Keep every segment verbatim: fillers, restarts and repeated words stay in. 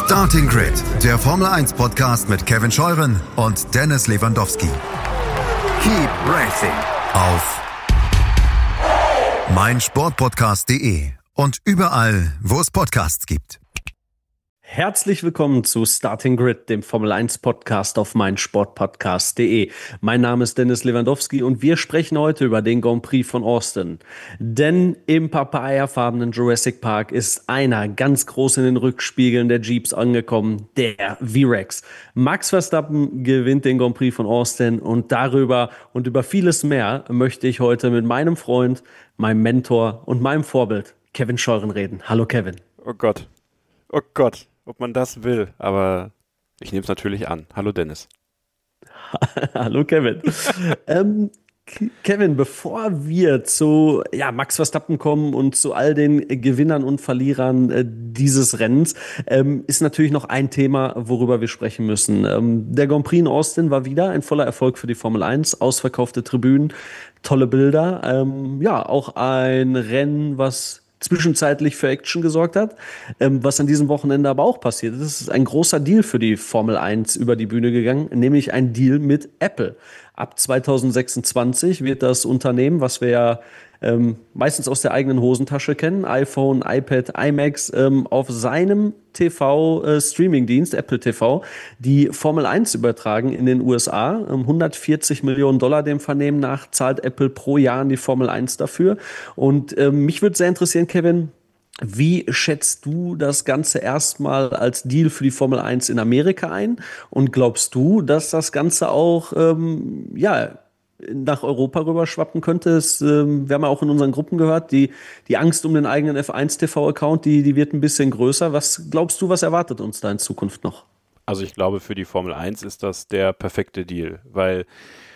Starting Grid, der Formel eins Podcast mit Kevin Scheuren und Dennis Lewandowski. Keep racing auf meinsportpodcast punkt de und überall, wo es Podcasts gibt. Herzlich willkommen zu Starting Grid, dem Formel eins Podcast auf meinsportpodcast punkt de. Mein Name ist Dennis Lewandowski und wir sprechen heute über den Grand Prix von Austin. Denn im papayafarbenen Jurassic Park ist einer ganz groß in den Rückspiegeln der Jeeps angekommen, der V-Rex. Max Verstappen gewinnt den Grand Prix von Austin und darüber und über vieles mehr möchte ich heute mit meinem Freund, meinem Mentor und meinem Vorbild Kevin Scheuren reden. Hallo Kevin. Oh Gott, oh Gott. Ob man das will, aber ich nehme es natürlich an. Hallo Dennis. Hallo Kevin. ähm, Kevin, bevor wir zu ja, Max Verstappen kommen und zu all den Gewinnern und Verlierern äh, dieses Rennens, ähm, ist natürlich noch ein Thema, worüber wir sprechen müssen. Ähm, der Grand Prix in Austin war wieder ein voller Erfolg für die Formel eins, ausverkaufte Tribünen, tolle Bilder. Ähm, ja, auch ein Rennen, was zwischenzeitlich für Action gesorgt hat. Ähm, was an diesem Wochenende aber auch passiert ist, ist ein großer Deal für die Formel eins über die Bühne gegangen, nämlich ein Deal mit Apple. Ab zwanzig sechsundzwanzig wird das Unternehmen, was wir ja ähm, meistens aus der eigenen Hosentasche kennen, iPhone, iPad, iMacs, ähm, auf seinem T V-Streaming-Dienst, äh, Apple T V, die Formel eins übertragen in den U S A. Ähm, hundertvierzig Millionen Dollar dem Vernehmen nach zahlt Apple pro Jahr an die Formel eins dafür. Und ähm, mich würde sehr interessieren, Kevin, wie schätzt du das Ganze erstmal als Deal für die Formel eins in Amerika ein? Und glaubst du, dass das Ganze auch ähm, ja, nach Europa rüberschwappen könnte? Es, ähm, wir haben ja auch in unseren Gruppen gehört, die, die Angst um den eigenen F eins T V-Account, die, die wird ein bisschen größer. Was glaubst du, was erwartet uns da in Zukunft noch? Also ich glaube, für die Formel eins ist das der perfekte Deal, weil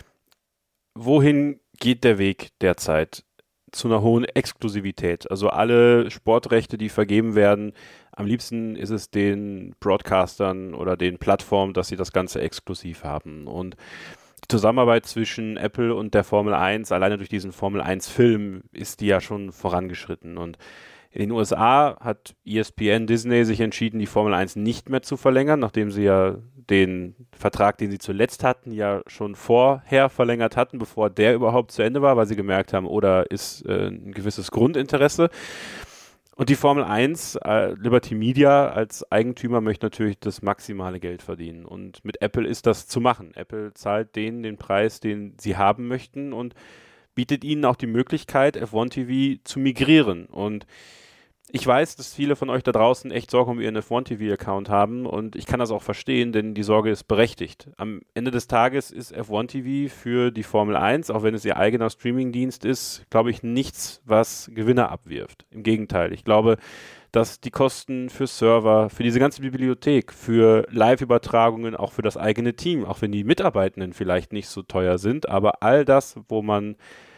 wohin geht der Weg derzeit? Zu einer hohen Exklusivität. Also alle Sportrechte, die vergeben werden, am liebsten ist es den Broadcastern oder den Plattformen, dass sie das Ganze exklusiv haben. Und die Zusammenarbeit zwischen Apple und der Formel eins, alleine durch diesen Formel eins Film, ist die ja schon vorangeschritten. Und in den U S A hat E S P N Disney sich entschieden, die Formel eins nicht mehr zu verlängern, nachdem sie ja den Vertrag, den sie zuletzt hatten, ja schon vorher verlängert hatten, bevor der überhaupt zu Ende war, weil sie gemerkt haben, oh, da ist äh, ein gewisses Grundinteresse. Und die Formel eins, äh, Liberty Media als Eigentümer möchte natürlich das maximale Geld verdienen. Und mit Apple ist das zu machen. Apple zahlt denen den Preis, den sie haben möchten und bietet ihnen auch die Möglichkeit, F eins T V zu migrieren. Und ich weiß, dass viele von euch da draußen echt Sorge um ihren F eins T V-Account haben und ich kann das auch verstehen, denn die Sorge ist berechtigt. Am Ende des Tages ist F eins T V für die Formel eins, auch wenn es ihr eigener Streamingdienst ist, glaube ich, nichts, was Gewinner abwirft. Im Gegenteil, ich glaube, dass die Kosten für Server, für diese ganze Bibliothek, für Live-Übertragungen, auch für das eigene Team, auch wenn die Mitarbeitenden vielleicht nicht so teuer sind, aber all das, wo man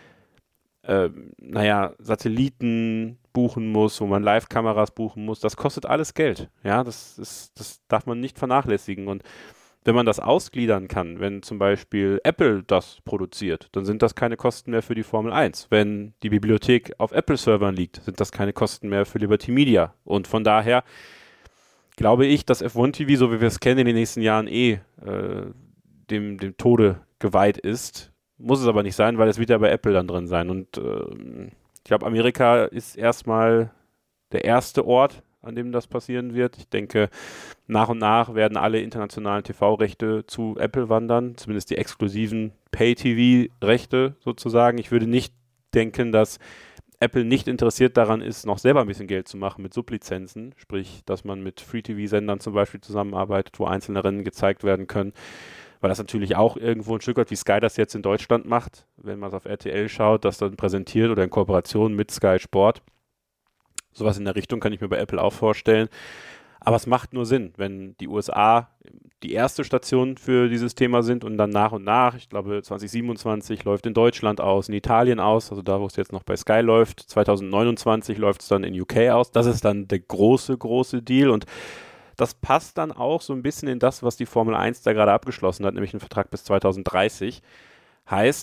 äh, naja, Satelliten buchen muss, wo man Live-Kameras buchen muss, das kostet alles Geld. Ja, das ist, das darf man nicht vernachlässigen. Und wenn man das ausgliedern kann, wenn zum Beispiel Apple das produziert, dann sind das keine Kosten mehr für die Formel eins. Wenn die Bibliothek auf Apple-Servern liegt, sind das keine Kosten mehr für Liberty Media. Und von daher glaube ich, dass F eins T V, so wie wir es kennen, in den nächsten Jahren eh äh, dem, dem Tode geweiht ist. Muss es aber nicht sein, weil es wird ja bei Apple dann drin sein. Und äh, ich glaube, Amerika ist erstmal der erste Ort, an dem das passieren wird. Ich denke, nach und nach werden alle internationalen T V-Rechte zu Apple wandern, zumindest die exklusiven Pay-T V-Rechte sozusagen. Ich würde nicht denken, dass Apple nicht interessiert daran ist, noch selber ein bisschen Geld zu machen mit Sublizenzen, sprich, dass man mit Free-T V-Sendern zum Beispiel zusammenarbeitet, wo einzelne Rennen gezeigt werden können, weil das natürlich auch irgendwo ein Stück weit wie Sky das jetzt in Deutschland macht, wenn man es auf R T L schaut, das dann präsentiert oder in Kooperation mit Sky Sport. Sowas in der Richtung kann ich mir bei Apple auch vorstellen. Aber es macht nur Sinn, wenn die U S A die erste Station für dieses Thema sind und dann nach und nach, ich glaube zwanzig siebenundzwanzig läuft in Deutschland aus, in Italien aus, also da, wo es jetzt noch bei Sky läuft, zwanzig neunundzwanzig läuft es dann in U K aus. Das ist dann der große, große Deal und das passt dann auch so ein bisschen in das, was die Formel eins da gerade abgeschlossen hat, nämlich einen Vertrag bis zwanzig dreißig. Heißt,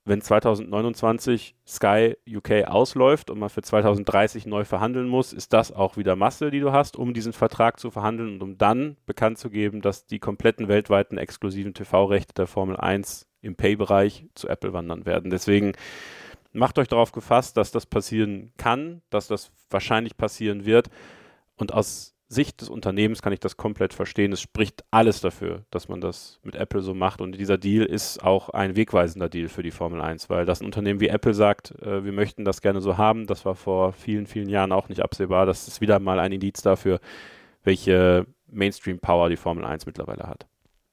wenn zwanzig neunundzwanzig Sky U K ausläuft und man für zwanzig dreißig neu verhandeln muss, ist das auch wieder Masse, die du hast, um diesen Vertrag zu verhandeln und um dann bekannt zu geben, dass die kompletten weltweiten exklusiven T V-Rechte der Formel eins im Pay-Bereich zu Apple wandern werden. Deswegen macht euch darauf gefasst, dass das passieren kann, dass das wahrscheinlich passieren wird. Und aus Sicht des Unternehmens kann ich das komplett verstehen. Es spricht alles dafür, dass man das mit Apple so macht. Und dieser Deal ist auch ein wegweisender Deal für die Formel eins, weil das ein Unternehmen wie Apple sagt, äh, wir möchten das gerne so haben. Das war vor vielen, vielen Jahren auch nicht absehbar. Das ist wieder mal ein Indiz dafür, welche Mainstream-Power die Formel eins mittlerweile hat.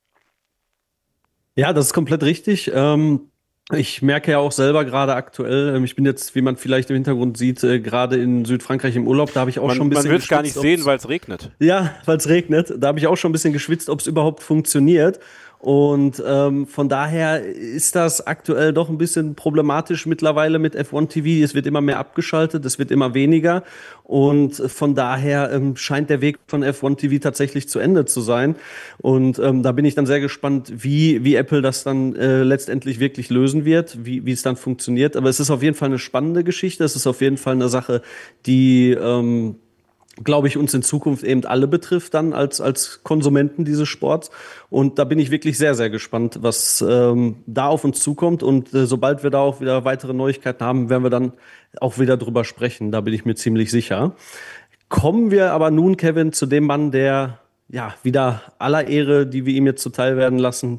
Ja, das ist komplett richtig. Ähm Ich merke ja auch selber gerade aktuell, ich bin jetzt, wie man vielleicht im Hintergrund sieht, äh, gerade in Südfrankreich im Urlaub, da habe ich auch man, schon ein bisschen Man wird es gar nicht geschwitzt, sehen, weil es regnet. Ja, weil es regnet. Da habe ich auch schon ein bisschen geschwitzt, ob es überhaupt funktioniert. Und ähm, von daher ist das aktuell doch ein bisschen problematisch mittlerweile mit F eins T V. Es wird immer mehr abgeschaltet, es wird immer weniger. Und von daher ähm, scheint der Weg von F eins T V tatsächlich zu Ende zu sein. Und ähm, da bin ich dann sehr gespannt, wie, wie Apple das dann äh, letztendlich wirklich lösen wird, wie, wie es dann funktioniert. Aber es ist auf jeden Fall eine spannende Geschichte. Es ist auf jeden Fall eine Sache, die ähm, glaube ich, uns in Zukunft eben alle betrifft dann als, als Konsumenten dieses Sports. Und da bin ich wirklich sehr, sehr gespannt, was ähm, da auf uns zukommt. Und äh, sobald wir da auch wieder weitere Neuigkeiten haben, werden wir dann auch wieder drüber sprechen. Da bin ich mir ziemlich sicher. Kommen wir aber nun, Kevin, zu dem Mann, der ja wieder aller Ehre, die wir ihm jetzt zuteil werden lassen,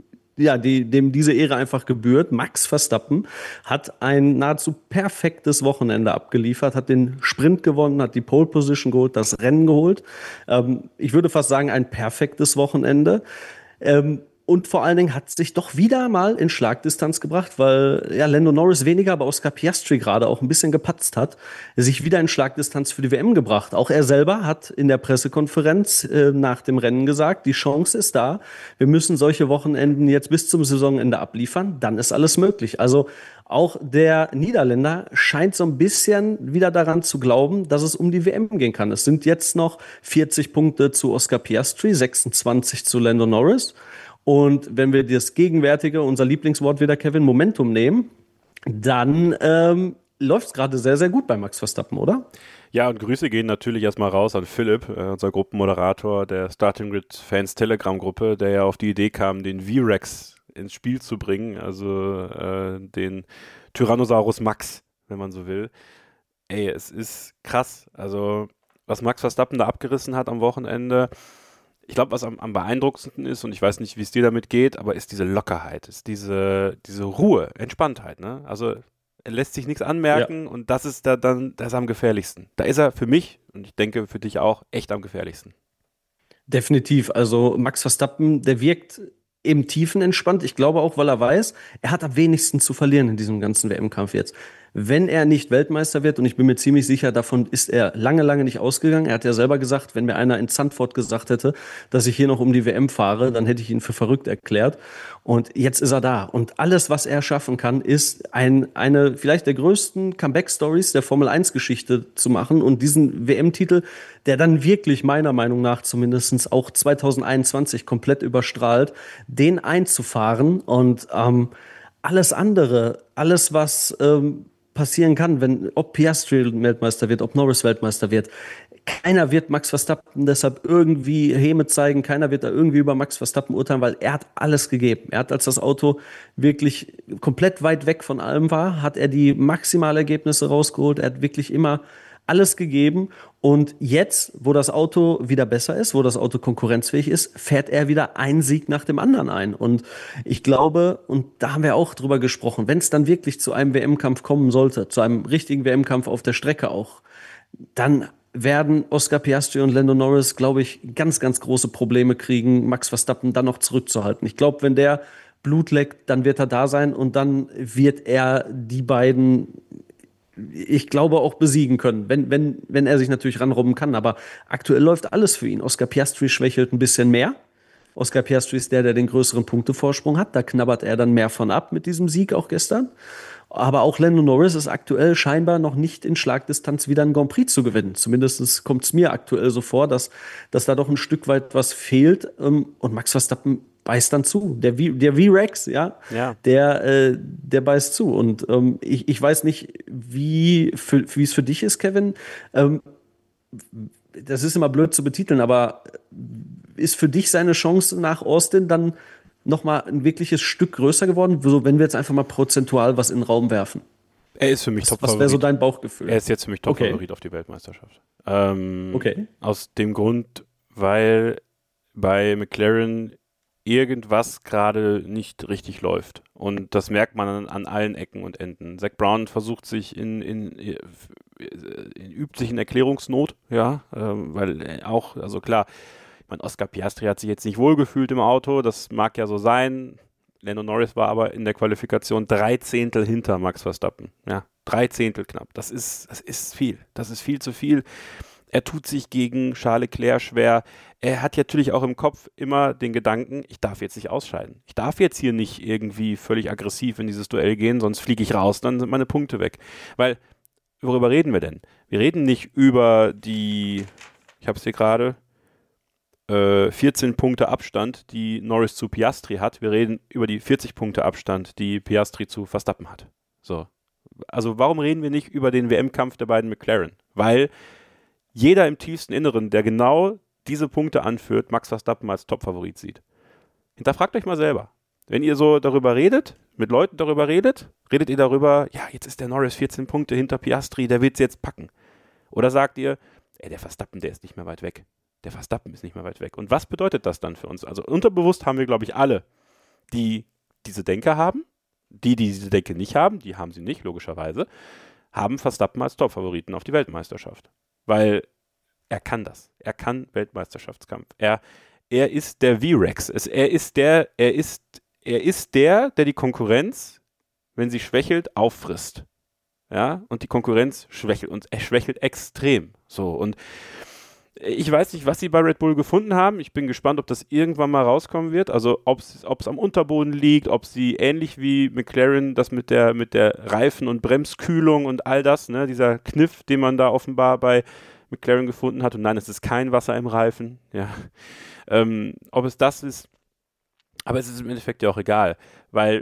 ja, die, dem diese Ehre einfach gebührt. Max Verstappen hat ein nahezu perfektes Wochenende abgeliefert, hat den Sprint gewonnen, hat die Pole Position geholt, das Rennen geholt. Ähm, ich würde fast sagen, ein perfektes Wochenende. Ähm, Und vor allen Dingen hat sich doch wieder mal in Schlagdistanz gebracht, weil ja Lando Norris weniger, aber Oscar Piastri gerade auch ein bisschen gepatzt hat, sich wieder in Schlagdistanz für die W M gebracht. Auch er selber hat in der Pressekonferenz äh, nach dem Rennen gesagt, die Chance ist da. Wir müssen solche Wochenenden jetzt bis zum Saisonende abliefern, dann ist alles möglich. Also auch der Niederländer scheint so ein bisschen wieder daran zu glauben, dass es um die W M gehen kann. Es sind jetzt noch vierzig Punkte zu Oscar Piastri, sechsundzwanzig zu Lando Norris. Und wenn wir das gegenwärtige, unser Lieblingswort wieder, Kevin, Momentum nehmen, dann ähm, läuft es gerade sehr, sehr gut bei Max Verstappen, oder? Ja, und Grüße gehen natürlich erstmal raus an Philipp, äh, unser Gruppenmoderator der Starting Grid Fans Telegram-Gruppe, der ja auf die Idee kam, den V-Rex ins Spiel zu bringen, also äh, den Tyrannosaurus Max, wenn man so will. Ey, es ist krass, also was Max Verstappen da abgerissen hat am Wochenende. Ich glaube, was am, am beeindruckendsten ist, und ich weiß nicht, wie es dir damit geht, aber ist diese Lockerheit, ist diese, diese Ruhe, Entspanntheit, ne? Also er lässt sich nichts anmerken ja. Und das ist da dann, das ist am gefährlichsten. Da ist er für mich, und ich denke für dich auch, echt am gefährlichsten. Definitiv. Also Max Verstappen, der wirkt eben tiefenentspannt. Ich glaube auch, weil er weiß, er hat am wenigsten zu verlieren in diesem ganzen W M-Kampf jetzt. Wenn er nicht Weltmeister wird, und ich bin mir ziemlich sicher, davon ist er lange, lange nicht ausgegangen. Er hat ja selber gesagt, wenn mir einer in Zandvoort gesagt hätte, dass ich hier noch um die W M fahre, dann hätte ich ihn für verrückt erklärt. Und jetzt ist er da. Und alles, was er schaffen kann, ist ein, eine vielleicht der größten Comeback-Stories der Formel eins Geschichte zu machen und diesen W M-Titel, der dann wirklich meiner Meinung nach zumindest auch zwanzig einundzwanzig komplett überstrahlt, den einzufahren und ähm, alles andere, alles was ähm, passieren kann, wenn ob Piastri Weltmeister wird, ob Norris Weltmeister wird. Keiner wird Max Verstappen deshalb irgendwie Häme zeigen, keiner wird da irgendwie über Max Verstappen urteilen, weil er hat alles gegeben. Er hat, als das Auto wirklich komplett weit weg von allem war, hat er die maximalen Ergebnisse rausgeholt. Er hat wirklich immer alles gegeben. Und jetzt, wo das Auto wieder besser ist, wo das Auto konkurrenzfähig ist, fährt er wieder einen Sieg nach dem anderen ein. Und ich glaube, und da haben wir auch drüber gesprochen, wenn es dann wirklich zu einem W M-Kampf kommen sollte, zu einem richtigen W M-Kampf auf der Strecke auch, dann werden Oscar Piastri und Lando Norris, glaube ich, ganz, ganz große Probleme kriegen, Max Verstappen dann noch zurückzuhalten. Ich glaube, wenn der Blut leckt, dann wird er da sein und dann wird er die beiden, ich glaube, auch besiegen können, wenn, wenn, wenn er sich natürlich ranrobben kann. Aber aktuell läuft alles für ihn. Oscar Piastri schwächelt ein bisschen mehr. Oscar Piastri ist der, der den größeren Punktevorsprung hat. Da knabbert er dann mehr von ab mit diesem Sieg auch gestern. Aber auch Lando Norris ist aktuell scheinbar noch nicht in Schlagdistanz wieder einen Grand Prix zu gewinnen. Zumindest kommt es mir aktuell so vor, dass, dass da doch ein Stück weit was fehlt. Und Max Verstappen beißt dann zu. Der, v, der V-Rex, ja, ja. Der, äh, der beißt zu. Und ähm, ich, ich weiß nicht, wie wie es für dich ist, Kevin. Ähm, das ist immer blöd zu betiteln, aber ist für dich seine Chance nach Austin dann nochmal ein wirkliches Stück größer geworden? So, wenn wir jetzt einfach mal prozentual was in den Raum werfen. Er ist für mich Was, Top-Favorit. was wäre so dein Bauchgefühl? Er ist jetzt für mich Top-Favorit okay. auf die Weltmeisterschaft. Ähm, okay. Aus dem Grund, weil bei McLaren irgendwas gerade nicht richtig läuft. Und das merkt man an, an allen Ecken und Enden. Zak Brown versucht sich in, in, in, in übt sich in Erklärungsnot, ja, ähm, weil auch, also klar, ich meine, Oscar Piastri hat sich jetzt nicht wohlgefühlt im Auto, das mag ja so sein. Lando Norris war aber in der Qualifikation drei Zehntel hinter Max Verstappen. Ja, drei Zehntel knapp. Das ist, das ist viel. Das ist viel zu viel. Er tut sich gegen Charles Leclerc schwer. Er hat natürlich auch im Kopf immer den Gedanken, ich darf jetzt nicht ausscheiden. Ich darf jetzt hier nicht irgendwie völlig aggressiv in dieses Duell gehen, sonst fliege ich raus, dann sind meine Punkte weg. Weil, worüber reden wir denn? Wir reden nicht über die, ich habe es hier gerade, vierzehn Punkte Abstand, die Norris zu Piastri hat. Wir reden über die vierzig Punkte Abstand, die Piastri zu Verstappen hat. So. Also warum reden wir nicht über den W M-Kampf der beiden McLaren? Weil jeder im tiefsten Inneren, der genau diese Punkte anführt, Max Verstappen als Top-Favorit sieht. Hinterfragt euch mal selber. Wenn ihr so darüber redet, mit Leuten darüber redet, redet ihr darüber, ja, jetzt ist der Norris vierzehn Punkte hinter Piastri, der wird es jetzt packen. Oder sagt ihr, ey, der Verstappen, der ist nicht mehr weit weg. Der Verstappen ist nicht mehr weit weg. Und was bedeutet das dann für uns? Also unterbewusst haben wir, glaube ich, alle, die diese Denke haben, die, die diese Denke nicht haben, die haben sie nicht, logischerweise, haben Verstappen als Top-Favoriten auf die Weltmeisterschaft. Weil er kann das. Er kann Weltmeisterschaftskampf. Er, er ist der V-Rex. Es, er ist der, er ist, er ist der, der die Konkurrenz, wenn sie schwächelt, auffrisst. Ja, und die Konkurrenz schwächelt und er schwächelt extrem. So, und ich weiß nicht, was sie bei Red Bull gefunden haben. Ich bin gespannt, ob das irgendwann mal rauskommen wird. Also ob es am Unterboden liegt, ob sie ähnlich wie McLaren das mit der, mit der Reifen- und Bremskühlung und all das, ne, dieser Kniff, den man da offenbar bei McLaren gefunden hat. Und nein, es ist kein Wasser im Reifen. Ja. Ähm, ob es das ist, aber es ist im Endeffekt ja auch egal, weil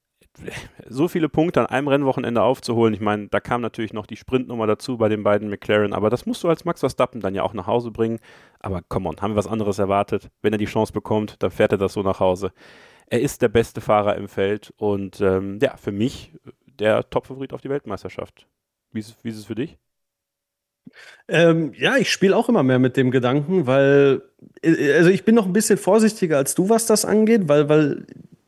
so viele Punkte an einem Rennwochenende aufzuholen, ich meine, da kam natürlich noch die Sprintnummer dazu bei den beiden McLaren, aber das musst du als Max Verstappen dann ja auch nach Hause bringen. Aber come on, haben wir was anderes erwartet? Wenn er die Chance bekommt, dann fährt er das so nach Hause. Er ist der beste Fahrer im Feld und ähm, ja, für mich der Top-Favorit auf die Weltmeisterschaft. Wie ist, wie ist es für dich? Ähm, ja, ich spiele auch immer mehr mit dem Gedanken, weil, also ich bin noch ein bisschen vorsichtiger als du, was das angeht, weil, weil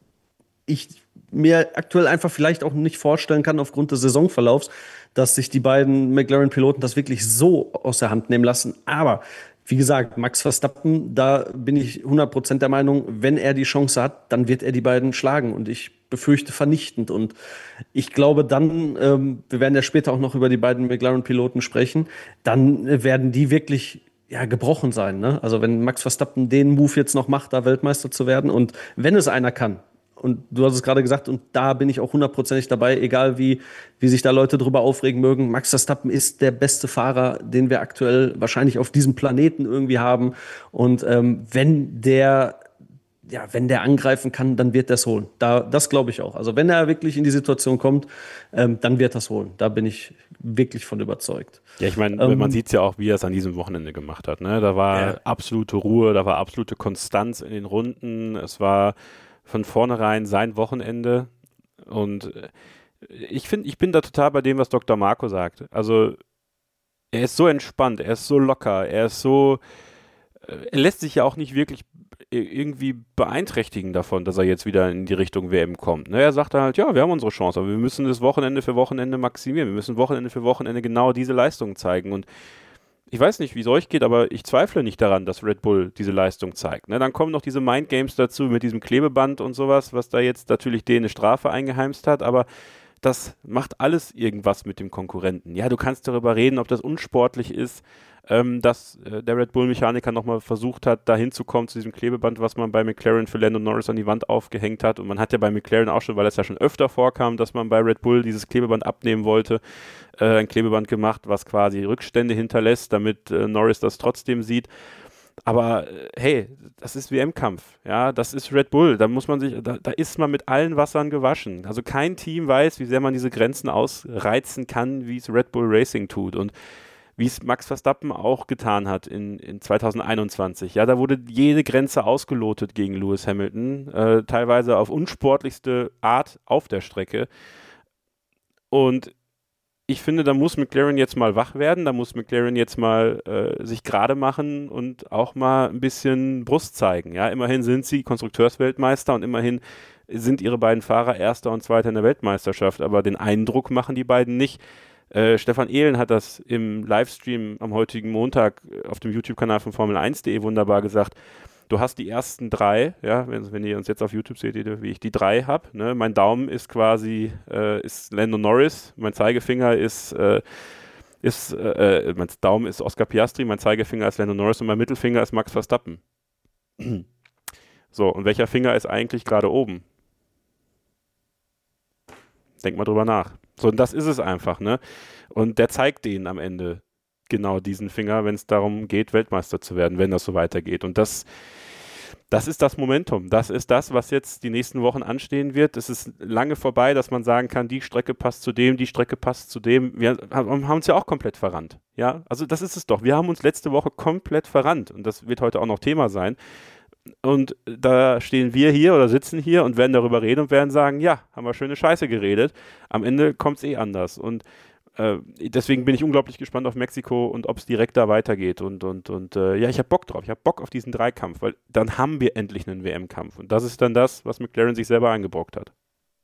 ich mir aktuell einfach vielleicht auch nicht vorstellen kann, aufgrund des Saisonverlaufs, dass sich die beiden McLaren-Piloten das wirklich so aus der Hand nehmen lassen. Aber wie gesagt, Max Verstappen, da bin ich hundert Prozent der Meinung, wenn er die Chance hat, dann wird er die beiden schlagen. Und ich befürchte vernichtend. Und ich glaube dann, ähm, wir werden ja später auch noch über die beiden McLaren-Piloten sprechen, dann äh, werden die wirklich ja, gebrochen sein. Ne? Also wenn Max Verstappen den Move jetzt noch macht, da Weltmeister zu werden und wenn es einer kann, und du hast es gerade gesagt, und da bin ich auch hundertprozentig dabei, egal wie, wie sich da Leute drüber aufregen mögen. Max Verstappen ist der beste Fahrer, den wir aktuell wahrscheinlich auf diesem Planeten irgendwie haben. Und ähm, wenn der, ja, wenn der angreifen kann, dann wird er es holen. Da, das glaube ich auch. Also wenn er wirklich in die Situation kommt, ähm, dann wird er es holen. Da bin ich wirklich von überzeugt. Ja, ich meine, ähm, man sieht es ja auch, wie er es an diesem Wochenende gemacht hat. Ne? Da war ja. absolute Ruhe, da war absolute Konstanz in den Runden. Es war von vornherein sein Wochenende und ich finde, ich bin da total bei dem, was Doktor Marco sagt. Also er ist so entspannt, er ist so locker, er ist so, er lässt sich ja auch nicht wirklich irgendwie beeinträchtigen davon, dass er jetzt wieder in die Richtung W M kommt. Ne, er sagt halt, ja, wir haben unsere Chance, aber wir müssen das Wochenende für Wochenende maximieren. Wir müssen Wochenende für Wochenende genau diese Leistung zeigen und ich weiß nicht, wie es euch geht, aber ich zweifle nicht daran, dass Red Bull diese Leistung zeigt. Ne, dann kommen noch diese Mindgames dazu mit diesem Klebeband und sowas, was da jetzt natürlich denen eine Strafe eingeheimst hat, aber das macht alles irgendwas mit dem Konkurrenten. Ja, du kannst darüber reden, ob das unsportlich ist, ähm, dass äh, der Red Bull-Mechaniker nochmal versucht hat, da hinzukommen zu diesem Klebeband, was man bei McLaren für Lando Norris an die Wand aufgehängt hat. Und man hat ja bei McLaren auch schon, weil es ja schon öfter vorkam, dass man bei Red Bull dieses Klebeband abnehmen wollte, äh, ein Klebeband gemacht, was quasi Rückstände hinterlässt, damit äh, Norris das trotzdem sieht. Aber äh, hey, das ist W M-Kampf, ja, das ist Red Bull, da muss man sich, da, da ist man mit allen Wassern gewaschen. Also kein Team weiß, wie sehr man diese Grenzen ausreizen kann, wie es Red Bull Racing tut und wie es Max Verstappen auch getan hat in, in zwanzig einundzwanzig. Ja, da wurde jede Grenze ausgelotet gegen Lewis Hamilton, äh, teilweise auf unsportlichste Art auf der Strecke. Und ich finde, da muss McLaren jetzt mal wach werden, da muss McLaren jetzt mal äh, sich gerade machen und auch mal ein bisschen Brust zeigen. Ja, immerhin sind sie Konstrukteursweltmeister und immerhin sind ihre beiden Fahrer Erster und Zweiter in der Weltmeisterschaft, aber den Eindruck machen die beiden nicht. Äh, Stefan Ehlen hat das im Livestream am heutigen Montag auf dem YouTube-Kanal von Formel eins punkt de wunderbar gesagt. Du hast die ersten drei, ja, wenn, wenn ihr uns jetzt auf YouTube seht, wie ich die drei habe. Ne? Mein Daumen ist quasi äh, ist Lando Norris, mein Zeigefinger ist, äh, ist äh, mein Daumen ist Oscar Piastri, mein Zeigefinger ist Lando Norris und mein Mittelfinger ist Max Verstappen. So, und welcher Finger ist eigentlich gerade oben? Denk mal drüber nach. So, und das ist es einfach, ne? Und der zeigt denen am Ende genau diesen Finger, wenn es darum geht, Weltmeister zu werden, wenn das so weitergeht. Und das, das ist das Momentum. Das ist das, was jetzt die nächsten Wochen anstehen wird. Es ist lange vorbei, dass man sagen kann, die Strecke passt zu dem, die Strecke passt zu dem. Wir haben uns ja auch komplett verrannt. Ja, also das ist es doch. Wir haben uns letzte Woche komplett verrannt. Und das wird heute auch noch Thema sein. Und da stehen wir hier oder sitzen hier und werden darüber reden und werden sagen, ja, haben wir schöne Scheiße geredet. Am Ende kommt es eh anders. Und äh, deswegen bin ich unglaublich gespannt auf Mexiko und ob es direkt da weitergeht. Und, und, und äh, ja, ich habe Bock drauf. Ich habe Bock auf diesen Dreikampf, weil dann haben wir endlich einen W M-Kampf. Und das ist dann das, was McLaren sich selber eingebrockt hat.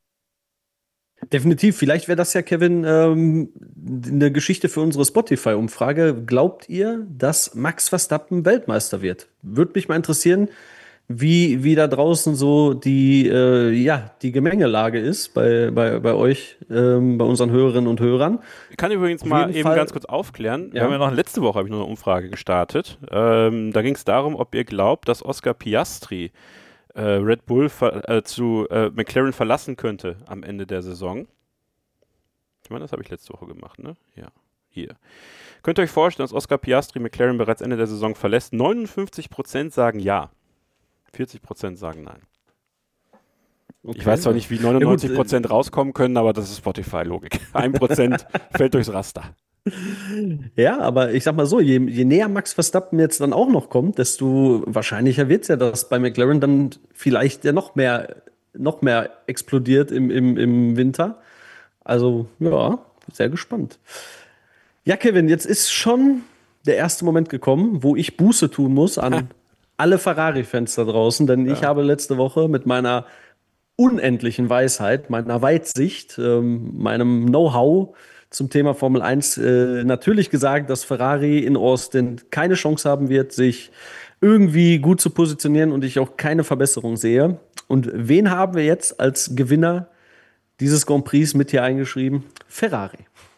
Definitiv. Vielleicht wäre das ja, Kevin, ähm, eine Geschichte für unsere Spotify-Umfrage. Glaubt ihr, dass Max Verstappen Weltmeister wird? Würde mich mal interessieren, wie, wie da draußen so die, äh, ja, die Gemengelage ist bei, bei, bei euch, ähm, bei unseren Hörerinnen und Hörern. Ich kann übrigens Auf mal eben Fall, ganz kurz aufklären. Ja. Wir haben ja noch letzte Woche habe ich noch eine Umfrage gestartet. Ähm, da ging es darum, ob ihr glaubt, dass Oscar Piastri Äh, Red Bull ver- äh, zu äh, McLaren verlassen könnte am Ende der Saison. Ich meine, das habe ich letzte Woche gemacht, ne? Ja, hier. Könnt ihr euch vorstellen, dass Oscar Piastri McLaren bereits Ende der Saison verlässt? neunundfünfzig Prozent sagen ja. vierzig Prozent sagen nein. Okay. Ich weiß zwar nicht, wie neunundneunzig Prozent ja, gut, rauskommen können, aber das ist Spotify-Logik. ein Prozent fällt durchs Raster. Ja, aber ich sag mal so, je, je näher Max Verstappen jetzt dann auch noch kommt, desto wahrscheinlicher wird es ja, dass bei McLaren dann vielleicht ja noch mehr, noch mehr explodiert im, im, im Winter. Also, ja, sehr gespannt. Ja, Kevin, jetzt ist schon der erste Moment gekommen, wo ich Buße tun muss an alle Ferrari-Fans da draußen, denn ja. ich habe letzte Woche mit meiner unendlichen Weisheit, meiner Weitsicht, ähm, meinem Know-how zum Thema Formel eins äh, natürlich gesagt, dass Ferrari in Austin keine Chance haben wird, sich irgendwie gut zu positionieren und ich auch keine Verbesserung sehe. Und wen haben wir jetzt als Gewinner dieses Grand Prix mit hier eingeschrieben? Ferrari.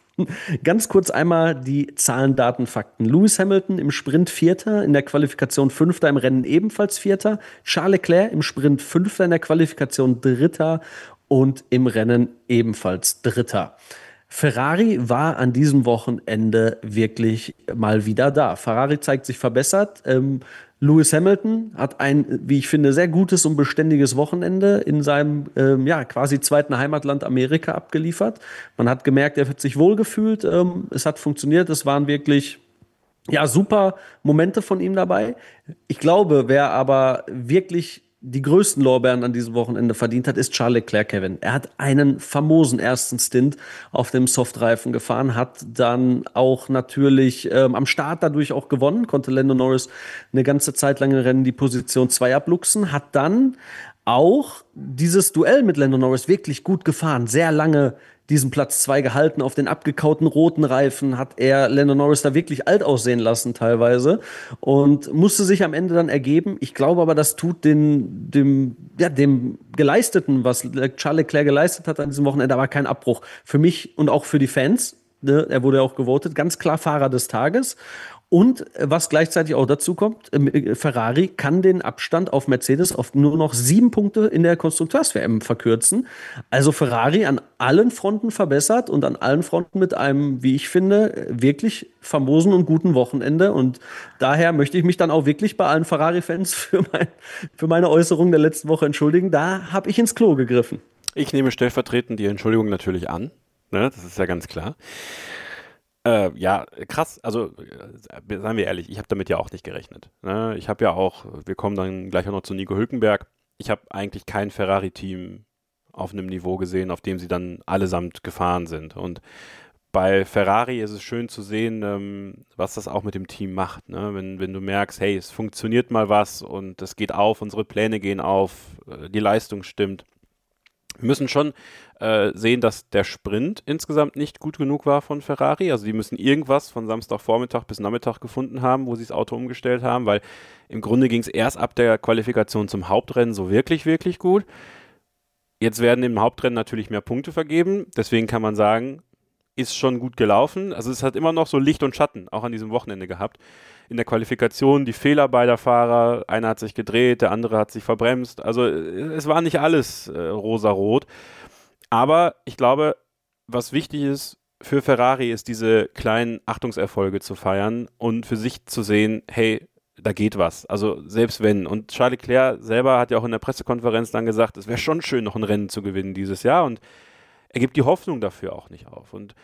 Ganz kurz einmal die Zahlen, Daten, Fakten. Lewis Hamilton im Sprint Vierter, in der Qualifikation Fünfter, im Rennen ebenfalls Vierter. Charles Leclerc im Sprint Fünfter, in der Qualifikation Dritter und im Rennen ebenfalls Dritter. Ferrari war an diesem Wochenende wirklich mal wieder da. Ferrari zeigt sich verbessert. Ähm, Lewis Hamilton hat ein, wie ich finde, sehr gutes und beständiges Wochenende in seinem ähm, ja, quasi zweiten Heimatland Amerika abgeliefert. Man hat gemerkt, er hat sich wohlgefühlt. Ähm, es hat funktioniert. Es waren wirklich ja, super Momente von ihm dabei. Ich glaube, wer aber wirklich die größten Lorbeeren an diesem Wochenende verdient hat, ist Charles Leclerc, Kevin. Er hat einen famosen ersten Stint auf dem Softreifen gefahren, hat dann auch natürlich ähm, am Start dadurch auch gewonnen, konnte Lando Norris eine ganze Zeit lang im Rennen die Position zwei abluchsen, hat dann auch dieses Duell mit Lando Norris wirklich gut gefahren, sehr lange diesen Platz zwei gehalten. Auf den abgekauten roten Reifen hat er Lando Norris da wirklich alt aussehen lassen teilweise und musste sich am Ende dann ergeben. Ich glaube aber, das tut den, dem, ja, dem Geleisteten, was Charles Leclerc geleistet hat an diesem Wochenende, aber kein Abbruch. Für mich und auch für die Fans, ne, er wurde ja auch gewotet, ganz klar Fahrer des Tages. Und was gleichzeitig auch dazu kommt, Ferrari kann den Abstand auf Mercedes auf nur noch sieben Punkte in der Konstrukteurs-W M verkürzen. Also Ferrari an allen Fronten verbessert und an allen Fronten mit einem, wie ich finde, wirklich famosen und guten Wochenende. Und daher möchte ich mich dann auch wirklich bei allen Ferrari-Fans für, mein, für meine Äußerung der letzten Woche entschuldigen. Da habe ich ins Klo gegriffen. Ich nehme stellvertretend die Entschuldigung natürlich an. Ne, das ist ja ganz klar. Äh, ja, krass. Also, äh, seien wir ehrlich, ich habe damit ja auch nicht gerechnet. Ne? Ich habe ja auch, wir kommen dann gleich auch noch zu Nico Hülkenberg, ich habe eigentlich kein Ferrari-Team auf einem Niveau gesehen, auf dem sie dann allesamt gefahren sind. Und bei Ferrari ist es schön zu sehen, ähm, was das auch mit dem Team macht. Ne? Wenn, wenn du merkst, hey, es funktioniert mal was und es geht auf, unsere Pläne gehen auf, äh, die Leistung stimmt. Wir müssen schon äh, sehen, dass der Sprint insgesamt nicht gut genug war von Ferrari. Also die müssen irgendwas von Samstagvormittag bis Nachmittag gefunden haben, wo sie das Auto umgestellt haben, weil im Grunde ging es erst ab der Qualifikation zum Hauptrennen so wirklich, wirklich gut. Jetzt werden im Hauptrennen natürlich mehr Punkte vergeben. Deswegen kann man sagen, ist schon gut gelaufen. Also es hat immer noch so Licht und Schatten auch an diesem Wochenende gehabt. In der Qualifikation die Fehler beider Fahrer, einer hat sich gedreht, der andere hat sich verbremst. Also es war nicht alles äh, rosarot. Aber ich glaube, was wichtig ist für Ferrari, ist diese kleinen Achtungserfolge zu feiern und für sich zu sehen, hey, da geht was. Also selbst wenn. Und Charles Leclerc selber hat ja auch in der Pressekonferenz dann gesagt, es wäre schon schön, noch ein Rennen zu gewinnen dieses Jahr. Und er gibt die Hoffnung dafür auch nicht auf. Und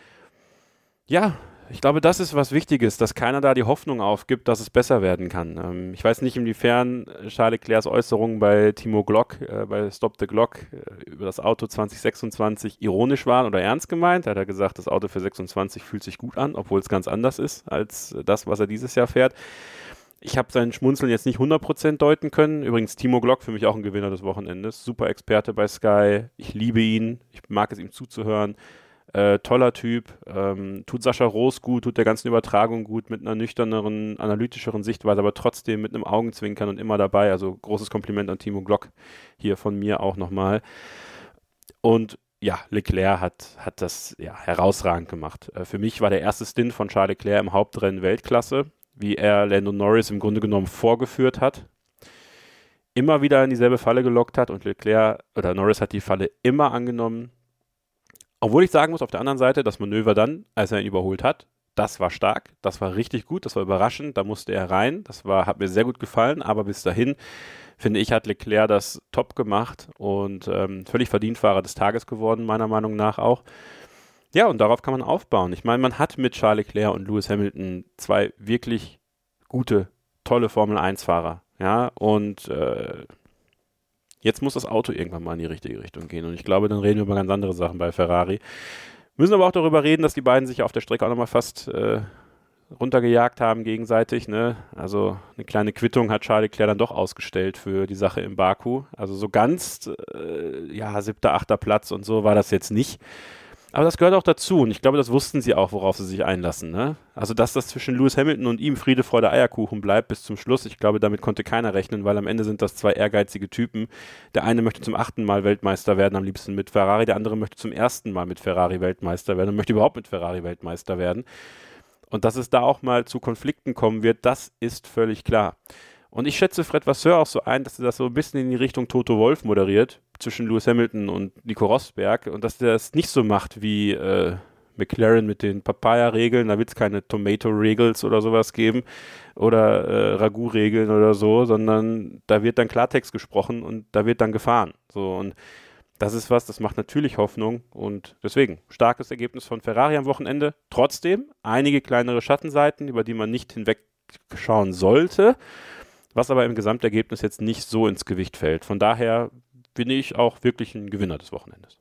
ja, ich glaube, das ist was Wichtiges, dass keiner da die Hoffnung aufgibt, dass es besser werden kann. Ähm, ich weiß nicht, inwiefern Charles Leclercs Äußerungen bei Timo Glock, äh, bei Stop the Glock, äh, über das Auto zwanzig sechsundzwanzig ironisch waren oder ernst gemeint. Da hat er gesagt, das Auto für sechsundzwanzig fühlt sich gut an, obwohl es ganz anders ist als das, was er dieses Jahr fährt. Ich habe sein Schmunzeln jetzt nicht hundert Prozent deuten können. Übrigens Timo Glock für mich auch ein Gewinner des Wochenendes. Super Experte bei Sky. Ich liebe ihn. Ich mag es, ihm zuzuhören. Äh, toller Typ, ähm, tut Sascha Roos gut, tut der ganzen Übertragung gut, mit einer nüchterneren, analytischeren Sichtweise, aber trotzdem mit einem Augenzwinkern und immer dabei. Also großes Kompliment an Timo Glock hier von mir auch nochmal. Und ja, Leclerc hat, hat das ja, herausragend gemacht. Äh, für mich war der erste Stint von Charles Leclerc im Hauptrennen Weltklasse, wie er Lando Norris im Grunde genommen vorgeführt hat, immer wieder in dieselbe Falle gelockt hat und Leclerc oder Norris hat die Falle immer angenommen. Obwohl ich sagen muss, auf der anderen Seite, das Manöver dann, als er ihn überholt hat, das war stark, das war richtig gut, das war überraschend, da musste er rein, das war, hat mir sehr gut gefallen, aber bis dahin, finde ich, hat Leclerc das top gemacht und ähm, völlig verdient Fahrer des Tages geworden, meiner Meinung nach auch. Ja, und darauf kann man aufbauen. Ich meine, man hat mit Charles Leclerc und Lewis Hamilton zwei wirklich gute, tolle Formel eins Fahrer, ja, und äh, jetzt muss das Auto irgendwann mal in die richtige Richtung gehen. Und ich glaube, dann reden wir über ganz andere Sachen bei Ferrari. Müssen aber auch darüber reden, dass die beiden sich auf der Strecke auch nochmal fast äh, runtergejagt haben gegenseitig. Ne? Also eine kleine Quittung hat Charles Leclerc dann doch ausgestellt für die Sache im Baku. Also so ganz, äh, ja, siebter, achter Platz und so war das jetzt nicht. Aber das gehört auch dazu und ich glaube, das wussten sie auch, worauf sie sich einlassen. Ne? Also, dass das zwischen Lewis Hamilton und ihm Friede, Freude, Eierkuchen bleibt bis zum Schluss, ich glaube, damit konnte keiner rechnen, weil am Ende sind das zwei ehrgeizige Typen. Der eine möchte zum achten Mal Weltmeister werden, am liebsten mit Ferrari, der andere möchte zum ersten Mal mit Ferrari Weltmeister werden und möchte überhaupt mit Ferrari Weltmeister werden. Und dass es da auch mal zu Konflikten kommen wird, das ist völlig klar. Und ich schätze Fred Vasseur auch so ein, dass er das so ein bisschen in die Richtung Toto Wolff moderiert, zwischen Lewis Hamilton und Nico Rosberg und dass der es nicht so macht wie äh, McLaren mit den Papaya-Regeln, da wird es keine Tomato-Regels oder sowas geben oder äh, Ragout-Regeln oder so, sondern da wird dann Klartext gesprochen und da wird dann gefahren. So, und das ist was, das macht natürlich Hoffnung und deswegen, starkes Ergebnis von Ferrari am Wochenende. Trotzdem einige kleinere Schattenseiten, über die man nicht hinwegschauen sollte, was aber im Gesamtergebnis jetzt nicht so ins Gewicht fällt. Von daher bin ich auch wirklich ein Gewinner des Wochenendes.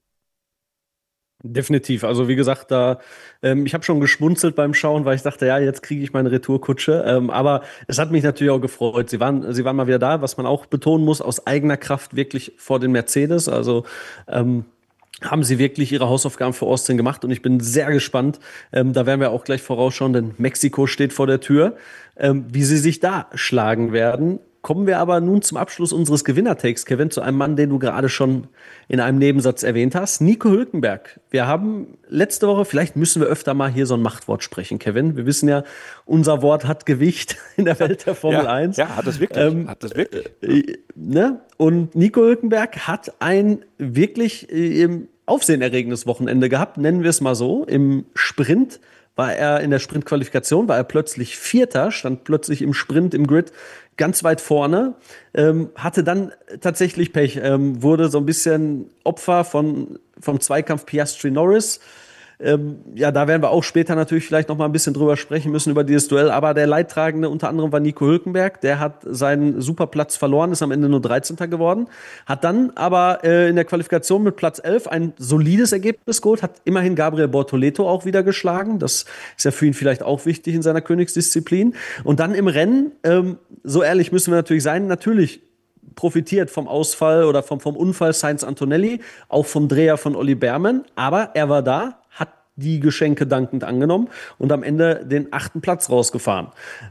Definitiv. Also wie gesagt, da ähm, ich habe schon geschmunzelt beim Schauen, weil ich dachte, ja, jetzt kriege ich meine Retourkutsche. Ähm, aber es hat mich natürlich auch gefreut. Sie waren, sie waren mal wieder da, was man auch betonen muss, aus eigener Kraft wirklich vor den Mercedes. Also ähm, haben sie wirklich ihre Hausaufgaben für Austin gemacht und ich bin sehr gespannt, ähm, da werden wir auch gleich vorausschauen, denn Mexiko steht vor der Tür, ähm, wie sie sich da schlagen werden. kommen wir aber nun zum Abschluss unseres Gewinnertakes, Kevin, zu einem Mann, den du gerade schon in einem Nebensatz erwähnt hast, Nico Hülkenberg. Wir haben letzte Woche, vielleicht müssen wir öfter mal hier so ein Machtwort sprechen, Kevin. Wir wissen ja, unser Wort hat Gewicht in der Welt der Formel ja, eins. Ja, hat das wirklich. Ähm, hat das wirklich. Äh, ne? Und Nico Hülkenberg hat ein wirklich äh, aufsehenerregendes Wochenende gehabt, nennen wir es mal so. Im Sprint war er in der Sprintqualifikation, war er plötzlich Vierter, stand plötzlich im Sprint im Grid ganz weit vorne, ähm, hatte dann tatsächlich Pech, ähm, wurde so ein bisschen Opfer von, vom Zweikampf Piastri-Norris. Ähm, ja, da werden wir auch später natürlich vielleicht noch mal ein bisschen drüber sprechen müssen, über dieses Duell. Aber der Leidtragende unter anderem war Nico Hülkenberg. Der hat seinen Superplatz verloren, ist am Ende nur dreizehnter geworden. Hat dann aber äh, in der Qualifikation mit Platz elf ein solides Ergebnis geholt. Hat immerhin Gabriel Bortoleto auch wieder geschlagen. Das ist ja für ihn vielleicht auch wichtig in seiner Königsdisziplin. Und dann im Rennen, ähm, so ehrlich müssen wir natürlich sein, natürlich profitiert vom Ausfall oder vom, vom Unfall Sainz Antonelli, auch vom Dreher von Olli Behrmann. Aber er war da, hat die Geschenke dankend angenommen und am Ende den achten Platz rausgefahren.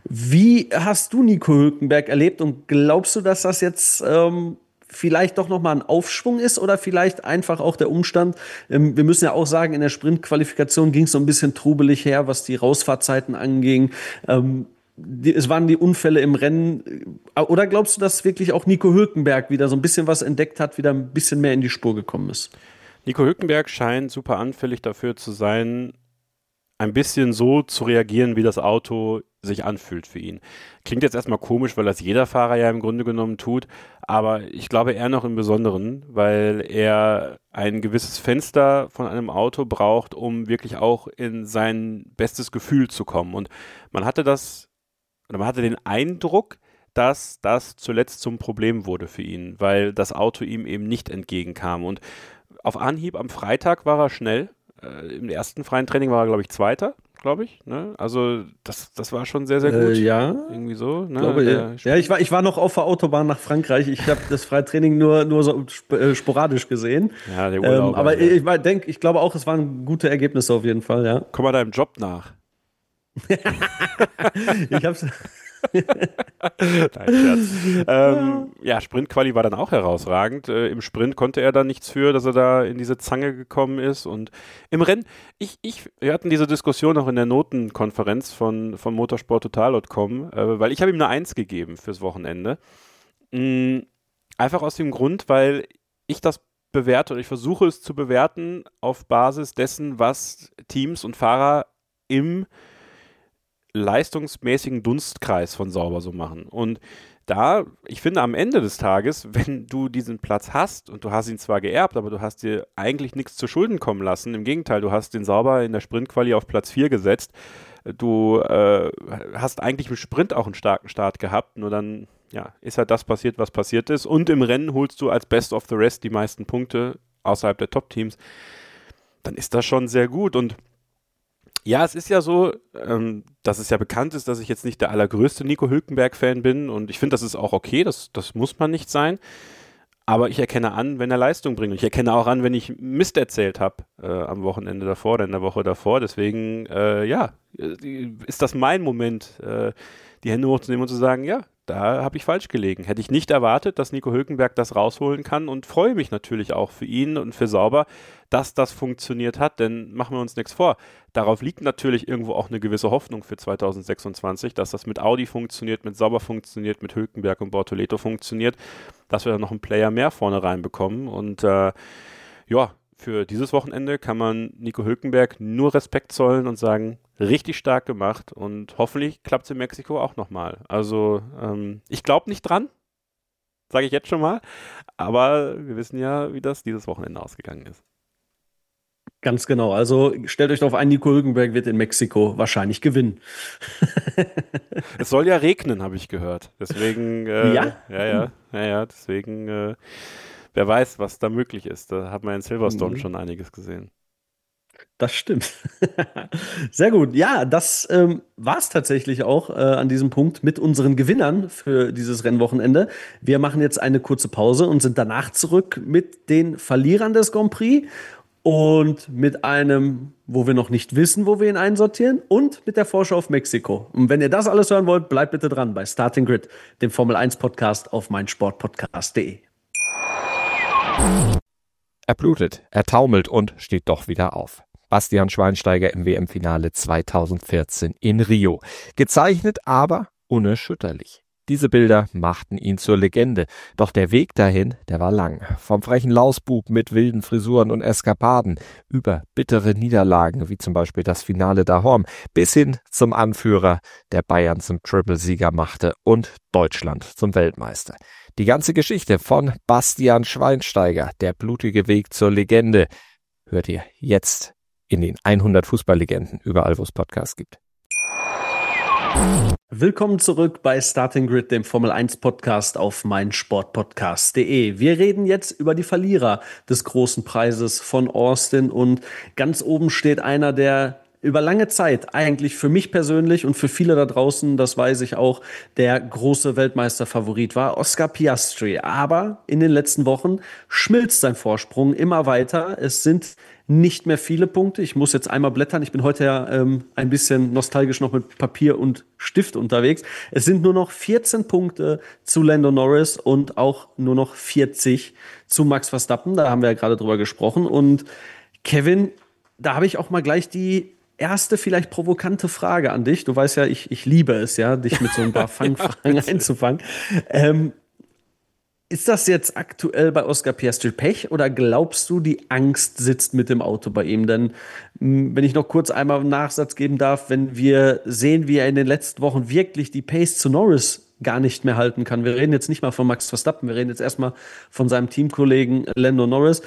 Wie hast du Nico Hülkenberg erlebt und glaubst du, dass das jetzt ähm, vielleicht doch nochmal ein Aufschwung ist oder vielleicht einfach auch der Umstand, ähm, wir müssen ja auch sagen, in der Sprintqualifikation ging es so ein bisschen trubelig her, was die Rausfahrtzeiten anging. Ähm, die, es waren die Unfälle im Rennen. Oder glaubst du, dass wirklich auch Nico Hülkenberg wieder so ein bisschen was entdeckt hat, wieder ein bisschen mehr in die Spur gekommen ist? Nico Hülkenberg scheint super anfällig dafür zu sein, ein bisschen so zu reagieren, wie das Auto sich anfühlt für ihn. Klingt jetzt erstmal komisch, weil das jeder Fahrer ja im Grunde genommen tut, aber ich glaube er noch im Besonderen, weil er ein gewisses Fenster von einem Auto braucht, um wirklich auch in sein bestes Gefühl zu kommen. Und man hatte das, oder man hatte den Eindruck, dass das zuletzt zum Problem wurde für ihn, weil das Auto ihm eben nicht entgegenkam. Und auf Anhieb am Freitag war er schnell. Äh, Im ersten freien Training war er, glaube ich, Zweiter, glaube ich. Ne? Also das, das war schon sehr, sehr gut. Äh, ja. Irgendwie so. Ne? Glaube, ja, ja ich, war, ich war noch auf der Autobahn nach Frankreich. Ich habe das Freitraining nur, nur so sp- sporadisch gesehen. Ja, der Urlaub. Ähm, aber ja. ich, ich, denk, ich glaube auch, es waren gute Ergebnisse auf jeden Fall, ja. Komm mal deinem Job nach. ich hab's... Nein, Scherz. ähm, ja, Sprintquali war dann auch herausragend. Äh, Im Sprint konnte er dann nichts für, dass er da in diese Zange gekommen ist. Und im Rennen, ich, ich, wir hatten diese Diskussion auch in der Notenkonferenz von, von motorsport total punkt com, äh, weil ich habe ihm eine Eins gegeben fürs Wochenende. Mhm, einfach aus dem Grund, weil ich das bewerte und ich versuche es zu bewerten auf Basis dessen, was Teams und Fahrer im leistungsmäßigen Dunstkreis von Sauber so machen. Und da, ich finde am Ende des Tages, wenn du diesen Platz hast und du hast ihn zwar geerbt, aber du hast dir eigentlich nichts zu Schulden kommen lassen, im Gegenteil, du hast den Sauber in der Sprintquali auf Platz vier gesetzt, du äh, hast eigentlich im Sprint auch einen starken Start gehabt, nur dann ja, ist halt das passiert, was passiert ist, und im Rennen holst du als Best of the Rest die meisten Punkte außerhalb der Top-Teams, dann ist das schon sehr gut. Und ja, es ist ja so, ähm, dass es ja bekannt ist, dass ich jetzt nicht der allergrößte Nico Hülkenberg-Fan bin, und ich finde, das ist auch okay, das, das muss man nicht sein, aber ich erkenne an, wenn er Leistung bringt, und ich erkenne auch an, wenn ich Mist erzählt habe äh, am Wochenende davor oder in der Woche davor, deswegen, äh, ja, ist das mein Moment, äh, die Hände hochzunehmen und zu sagen, ja, da habe ich falsch gelegen. Hätte ich nicht erwartet, dass Nico Hülkenberg das rausholen kann, und freue mich natürlich auch für ihn und für Sauber, dass das funktioniert hat, denn machen wir uns nichts vor. Darauf liegt natürlich irgendwo auch eine gewisse Hoffnung für zwanzig sechsundzwanzig, dass das mit Audi funktioniert, mit Sauber funktioniert, mit Hülkenberg und Bortoleto funktioniert, dass wir dann noch einen Player mehr vorne reinbekommen, und äh, ja, für dieses Wochenende kann man Nico Hülkenberg nur Respekt zollen und sagen, richtig stark gemacht, und hoffentlich klappt es in Mexiko auch nochmal. Also ähm, ich glaube nicht dran, sage ich jetzt schon mal, aber wir wissen ja, wie das dieses Wochenende ausgegangen ist. Ganz genau, also stellt euch darauf ein, Nico Hülkenberg wird in Mexiko wahrscheinlich gewinnen. Es soll ja regnen, habe ich gehört. Deswegen, äh, ja? Ja, ja, ja, ja, deswegen, äh, wer weiß, was da möglich ist. Da hat man in Silverstone mhm. schon einiges gesehen. Das stimmt. Sehr gut. Ja, das ähm, war es tatsächlich auch äh, an diesem Punkt mit unseren Gewinnern für dieses Rennwochenende. Wir machen jetzt eine kurze Pause und sind danach zurück mit den Verlierern des Grand Prix und mit einem, wo wir noch nicht wissen, wo wir ihn einsortieren, und mit der Vorschau auf Mexiko. Und wenn ihr das alles hören wollt, bleibt bitte dran bei Starting Grid, dem Formel eins Podcast auf meinsportpodcast punkt de. Er blutet, er taumelt und steht doch wieder auf. Bastian Schweinsteiger im W M-Finale zweitausendvierzehn in Rio. Gezeichnet, aber unerschütterlich. Diese Bilder machten ihn zur Legende. Doch der Weg dahin, der war lang. Vom frechen Lausbub mit wilden Frisuren und Eskapaden über bittere Niederlagen, wie zum Beispiel das Finale Dahorm, bis hin zum Anführer, der Bayern zum Triple-Sieger machte und Deutschland zum Weltmeister. Die ganze Geschichte von Bastian Schweinsteiger, der blutige Weg zur Legende, hört ihr jetzt in den hundert Fußballlegenden, überall wo es Podcasts gibt. Willkommen zurück bei Starting Grid, dem Formel eins Podcast auf meinsportpodcast punkt de. Wir reden jetzt über die Verlierer des großen Preises von Austin und ganz oben steht einer, der über lange Zeit eigentlich für mich persönlich und für viele da draußen, das weiß ich auch, der große Weltmeisterfavorit war, Oscar Piastri. Aber in den letzten Wochen schmilzt sein Vorsprung immer weiter. Es sind nicht mehr viele Punkte. Ich muss jetzt einmal blättern. Ich bin heute ja ähm, ein bisschen nostalgisch noch mit Papier und Stift unterwegs. Es sind nur noch vierzehn Punkte zu Lando Norris und auch nur noch vierzig zu Max Verstappen. Da haben wir ja gerade drüber gesprochen. Und Kevin, da habe ich auch mal gleich die erste vielleicht provokante Frage an dich. Du weißt ja, ich, ich liebe es ja, dich mit so ein paar Fangfragen ja, einzufangen. Ähm, ist das jetzt aktuell bei Oscar Piastri Pech oder glaubst du, die Angst sitzt mit dem Auto bei ihm? Denn mh, wenn ich noch kurz einmal einen Nachsatz geben darf, wenn wir sehen, wie er in den letzten Wochen wirklich die Pace zu Norris gar nicht mehr halten kann. Wir reden jetzt nicht mal von Max Verstappen, wir reden jetzt erstmal von seinem Teamkollegen Lando Norris.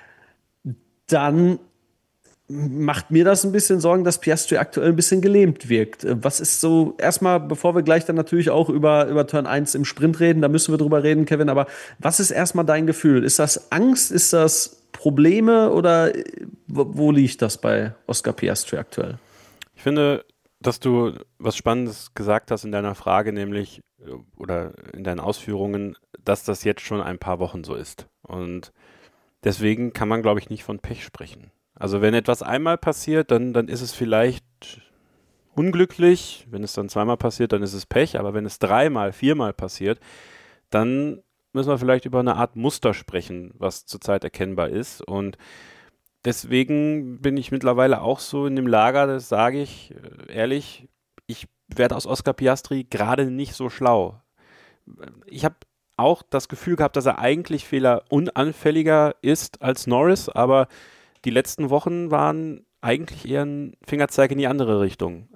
Dann macht mir das ein bisschen Sorgen, dass Piastri aktuell ein bisschen gelähmt wirkt. Was ist so, erstmal, bevor wir gleich dann natürlich auch über, über Turn eins im Sprint reden, da müssen wir drüber reden, Kevin, aber was ist erstmal dein Gefühl? Ist das Angst, ist das Probleme oder wo liegt das bei Oscar Piastri aktuell? Ich finde, dass du was Spannendes gesagt hast in deiner Frage, nämlich, oder in deinen Ausführungen, dass das jetzt schon ein paar Wochen so ist. Und deswegen kann man, glaube ich, nicht von Pech sprechen. Also wenn etwas einmal passiert, dann, dann ist es vielleicht unglücklich. Wenn es dann zweimal passiert, dann ist es Pech. Aber wenn es dreimal, viermal passiert, dann müssen wir vielleicht über eine Art Muster sprechen, was zurzeit erkennbar ist. Und deswegen bin ich mittlerweile auch so in dem Lager, das sage ich ehrlich, ich werde aus Oscar Piastri gerade nicht so schlau. Ich habe auch das Gefühl gehabt, dass er eigentlich fehlerunanfälliger ist als Norris, aber die letzten Wochen waren eigentlich eher ein Fingerzeig in die andere Richtung.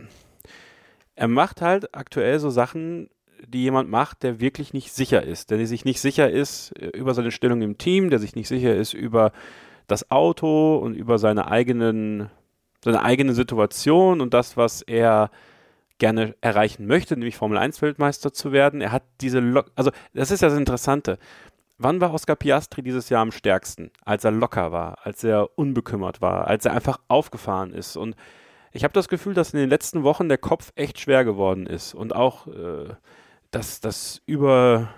Er macht halt aktuell so Sachen, die jemand macht, der wirklich nicht sicher ist, der sich nicht sicher ist über seine Stellung im Team, der sich nicht sicher ist über das Auto und über seine eigenen, seine eigene Situation und das, was er gerne erreichen möchte, nämlich Formel eins Weltmeister zu werden. Er hat diese, Lo- also das ist ja das Interessante. Wann war Oscar Piastri dieses Jahr am stärksten? Als er locker war, als er unbekümmert war, als er einfach aufgefahren ist. Und ich habe das Gefühl, dass in den letzten Wochen der Kopf echt schwer geworden ist. Und auch äh, das, das, Über,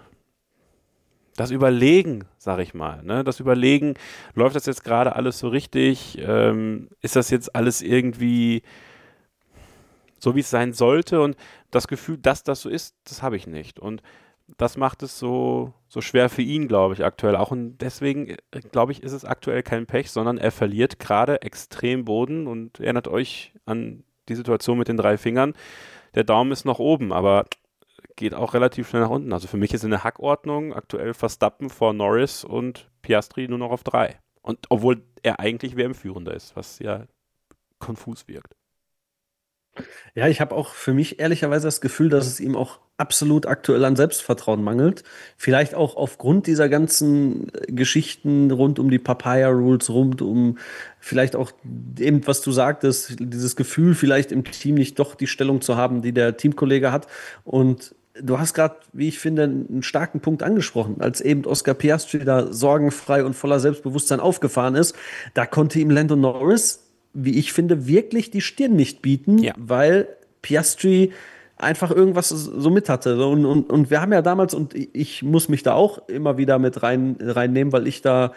das Überlegen, sag ich mal. Ne? Das Überlegen, läuft das jetzt gerade alles so richtig? Ähm, ist das jetzt alles irgendwie so, wie es sein sollte? Und das Gefühl, dass das so ist, das habe ich nicht. Und das macht es so, so schwer für ihn, glaube ich, aktuell auch. Und deswegen, glaube ich, ist es aktuell kein Pech, sondern er verliert gerade extrem Boden und erinnert euch an die Situation mit den drei Fingern. Der Daumen ist noch oben, aber geht auch relativ schnell nach unten. Also für mich ist in der Hackordnung aktuell Verstappen vor Norris und Piastri nur noch auf drei. Und obwohl er eigentlich W M-Führender ist, was ja konfus wirkt. Ja, ich habe auch für mich ehrlicherweise das Gefühl, dass es ihm auch absolut aktuell an Selbstvertrauen mangelt. Vielleicht auch aufgrund dieser ganzen Geschichten rund um die Papaya-Rules, rund um vielleicht auch eben, was du sagtest, dieses Gefühl, vielleicht im Team nicht doch die Stellung zu haben, die der Teamkollege hat. Und du hast gerade, wie ich finde, einen starken Punkt angesprochen. Als eben Oscar Piastri da sorgenfrei und voller Selbstbewusstsein aufgefahren ist, da konnte ihm Lando Norris, wie ich finde, wirklich die Stirn nicht bieten, ja. Weil Piastri einfach irgendwas so mit hatte. Und, und, und wir haben ja damals, und ich muss mich da auch immer wieder mit rein, reinnehmen, weil ich da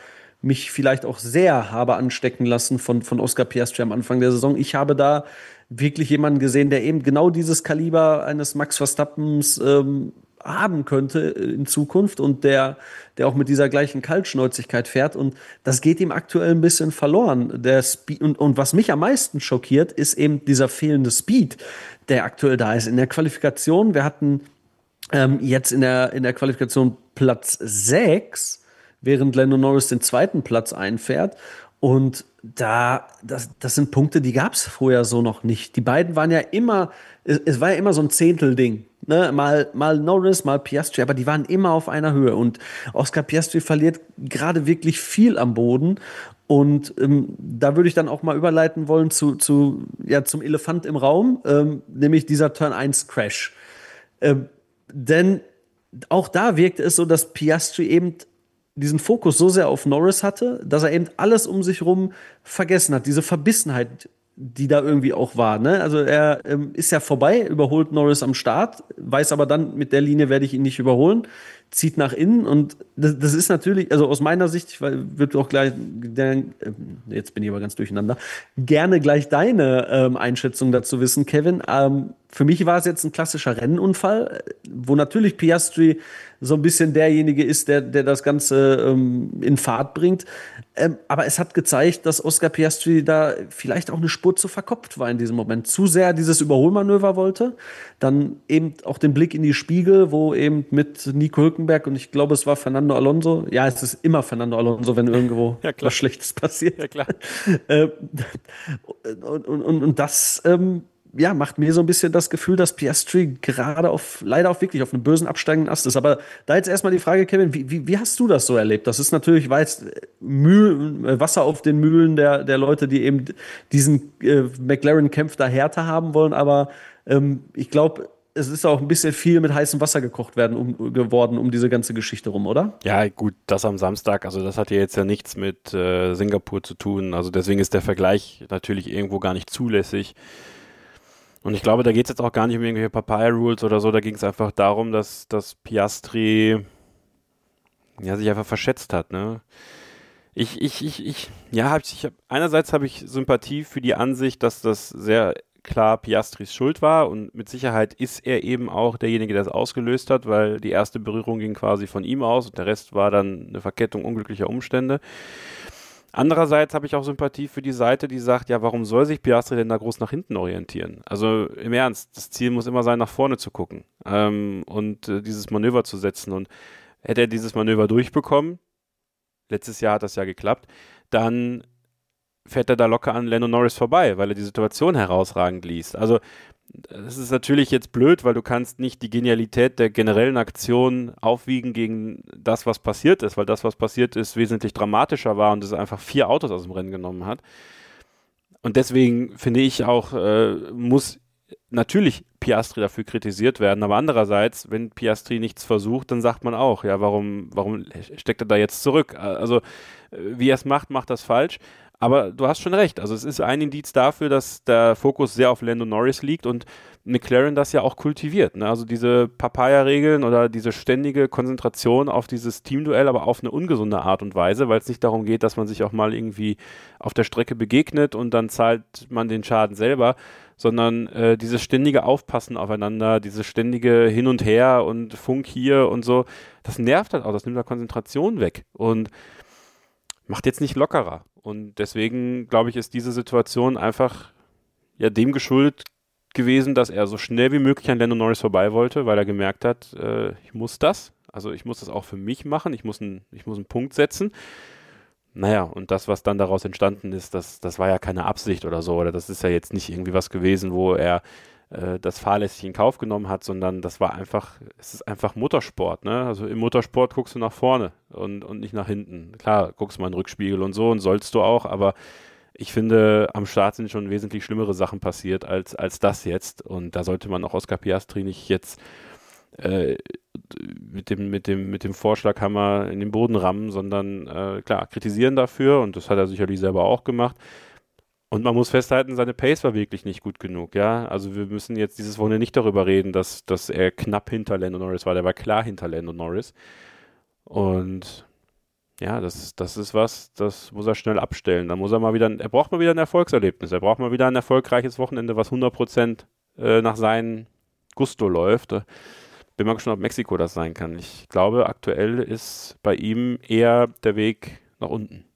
mich vielleicht auch sehr habe anstecken lassen von, von Oscar Piastri am Anfang der Saison. Ich habe da wirklich jemanden gesehen, der eben genau dieses Kaliber eines Max Verstappens ähm, haben könnte in Zukunft und der, der auch mit dieser gleichen Kaltschnäuzigkeit fährt. Und das geht ihm aktuell ein bisschen verloren. Der Speed, und, und was mich am meisten schockiert, ist eben dieser fehlende Speed, der aktuell da ist. In der Qualifikation, wir hatten ähm, jetzt in der, in der Qualifikation Platz sechs, während Lando Norris den zweiten Platz einfährt. Und da, das, das sind Punkte, die gab es vorher so noch nicht. Die beiden waren ja immer, es, es war ja immer so ein Zehntelding. Ne? Mal, mal Norris, mal Piastri, aber die waren immer auf einer Höhe. Und Oscar Piastri verliert gerade wirklich viel am Boden. Und ähm, da würde ich dann auch mal überleiten wollen zu, zu, ja, zum Elefant im Raum, ähm, nämlich dieser Turn eins Crash. Ähm, denn auch da wirkte es so, dass Piastri eben diesen Fokus so sehr auf Norris hatte, dass er eben alles um sich rum vergessen hat. Diese Verbissenheit, die da irgendwie auch war. Ne? Also er ähm, ist ja vorbei, überholt Norris am Start, weiß aber dann, mit der Linie werde ich ihn nicht überholen, zieht nach innen und das, das ist natürlich, also aus meiner Sicht, ich würde auch gleich, der, jetzt bin ich aber ganz durcheinander, gerne gleich deine ähm, Einschätzung dazu wissen, Kevin. Ähm, für mich war es jetzt ein klassischer Rennunfall, wo natürlich Piastri so ein bisschen derjenige ist, der, der das Ganze ähm, in Fahrt bringt. Ähm, aber es hat gezeigt, dass Oscar Piastri da vielleicht auch eine Spur zu verkopft war in diesem Moment. Zu sehr dieses Überholmanöver wollte. Dann eben auch den Blick in die Spiegel, wo eben mit Nico Hülkenberg und ich glaube, es war Fernando Alonso. Ja, es ist immer Fernando Alonso, wenn irgendwo ja, was Schlechtes passiert. Ja, klar. und, und, und, und das ähm, ja, macht mir so ein bisschen das Gefühl, dass Piastri gerade auf, leider auch wirklich auf einem bösen absteigenden Ast ist. Aber da jetzt erstmal die Frage, Kevin, wie, wie, wie hast du das so erlebt? Das ist natürlich, weil es Mühlen, Wasser auf den Mühlen der, der Leute, die eben diesen äh, McLaren-Kampf da härter haben wollen. Aber ähm, ich glaube, es ist auch ein bisschen viel mit heißem Wasser gekocht werden um, geworden um diese ganze Geschichte rum, oder? Ja, gut, das am Samstag, also das hat ja jetzt ja nichts mit äh, Singapur zu tun. Also deswegen ist der Vergleich natürlich irgendwo gar nicht zulässig. Und ich glaube, da geht es jetzt auch gar nicht um irgendwelche Papaya-Rules oder so, da ging es einfach darum, dass, dass Piastri ja, sich einfach verschätzt hat, ne? Ich, ich, ich, ich, ja, hab, ich hab, einerseits habe ich Sympathie für die Ansicht, dass das sehr klar Piastris Schuld war und mit Sicherheit ist er eben auch derjenige, der es ausgelöst hat, weil die erste Berührung ging quasi von ihm aus und der Rest war dann eine Verkettung unglücklicher Umstände. Andererseits habe ich auch Sympathie für die Seite, die sagt, ja, warum soll sich Piastri denn da groß nach hinten orientieren? Also im Ernst, das Ziel muss immer sein, nach vorne zu gucken ähm, und äh, dieses Manöver zu setzen. Und hätte er dieses Manöver durchbekommen, letztes Jahr hat das ja geklappt, dann fährt er da locker an Lando Norris vorbei, weil er die Situation herausragend liest. Also das ist natürlich jetzt blöd, weil du kannst nicht die Genialität der generellen Aktion aufwiegen gegen das, was passiert ist, weil das, was passiert ist, wesentlich dramatischer war und es einfach vier Autos aus dem Rennen genommen hat. Und deswegen finde ich auch, äh, muss natürlich Piastri dafür kritisiert werden, aber andererseits, wenn Piastri nichts versucht, dann sagt man auch, ja, warum, warum steckt er da jetzt zurück? Also, wie er es macht, macht das falsch. Aber du hast schon recht, also es ist ein Indiz dafür, dass der Fokus sehr auf Lando Norris liegt und McLaren das ja auch kultiviert, ne? Also diese Papaya-Regeln oder diese ständige Konzentration auf dieses Teamduell, aber auf eine ungesunde Art und Weise, weil es nicht darum geht, dass man sich auch mal irgendwie auf der Strecke begegnet und dann zahlt man den Schaden selber, sondern äh, dieses ständige Aufpassen aufeinander, dieses ständige Hin und Her und Funk hier und so, das nervt halt auch, das nimmt da Konzentration weg und macht jetzt nicht lockerer. Und deswegen, glaube ich, ist diese Situation einfach ja dem geschuldet gewesen, dass er so schnell wie möglich an Lando Norris vorbei wollte, weil er gemerkt hat, äh, ich muss das, also ich muss das auch für mich machen, ich muss, ein, ich muss einen Punkt setzen. Naja, und das, was dann daraus entstanden ist, das, das war ja keine Absicht oder so, oder das ist ja jetzt nicht irgendwie was gewesen, wo er äh, das fahrlässig in Kauf genommen hat, sondern das war einfach, es ist einfach Motorsport, ne? Also im Motorsport guckst du nach vorne und, und nicht nach hinten. Klar, guckst mal in den Rückspiegel und so und sollst du auch, aber ich finde, am Start sind schon wesentlich schlimmere Sachen passiert als, als das jetzt und da sollte man auch Oscar Piastri nicht jetzt äh, mit dem, mit dem, mit dem Vorschlaghammer in den Boden rammen, sondern äh, klar, kritisieren dafür und das hat er sicherlich selber auch gemacht. Und man muss festhalten, seine Pace war wirklich nicht gut genug, ja. Also wir müssen jetzt dieses Wochenende nicht darüber reden, dass, dass er knapp hinter Lando Norris war. Der war klar hinter Lando Norris. Und ja, das, das ist was, das muss er schnell abstellen. Da muss er mal wieder, er braucht mal wieder ein Erfolgserlebnis. Er braucht mal wieder ein erfolgreiches Wochenende, was hundert Prozent äh, nach seinem Gusto läuft. Bin mal gespannt, ob Mexiko das sein kann. Ich glaube, aktuell ist bei ihm eher der Weg nach unten.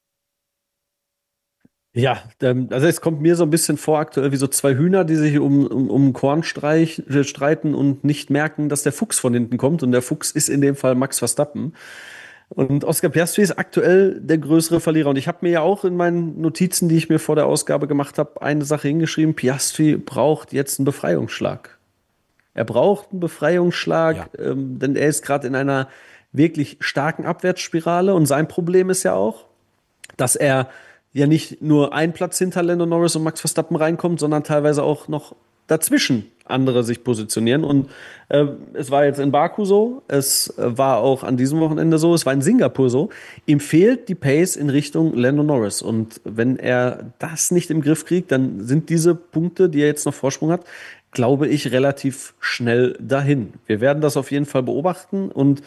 Ja, ähm, also es kommt mir so ein bisschen vor aktuell wie so zwei Hühner, die sich um, um, um Korn streich, äh, streiten und nicht merken, dass der Fuchs von hinten kommt. Und der Fuchs ist in dem Fall Max Verstappen. Und Oscar Piastri ist aktuell der größere Verlierer. Und ich habe mir ja auch in meinen Notizen, die ich mir vor der Ausgabe gemacht habe, eine Sache hingeschrieben. Piastri braucht jetzt einen Befreiungsschlag. Er braucht einen Befreiungsschlag, Ja. ähm, denn er ist gerade in einer wirklich starken Abwärtsspirale. Und sein Problem ist ja auch, dass er ja nicht nur einen Platz hinter Lando Norris und Max Verstappen reinkommt, sondern teilweise auch noch dazwischen andere sich positionieren. Und äh, es war jetzt in Baku so, es äh, war auch an diesem Wochenende so, es war in Singapur so. Ihm fehlt die Pace in Richtung Lando Norris. Und wenn er das nicht im Griff kriegt, dann sind diese Punkte, die er jetzt noch Vorsprung hat, glaube ich, relativ schnell dahin. Wir werden das auf jeden Fall beobachten und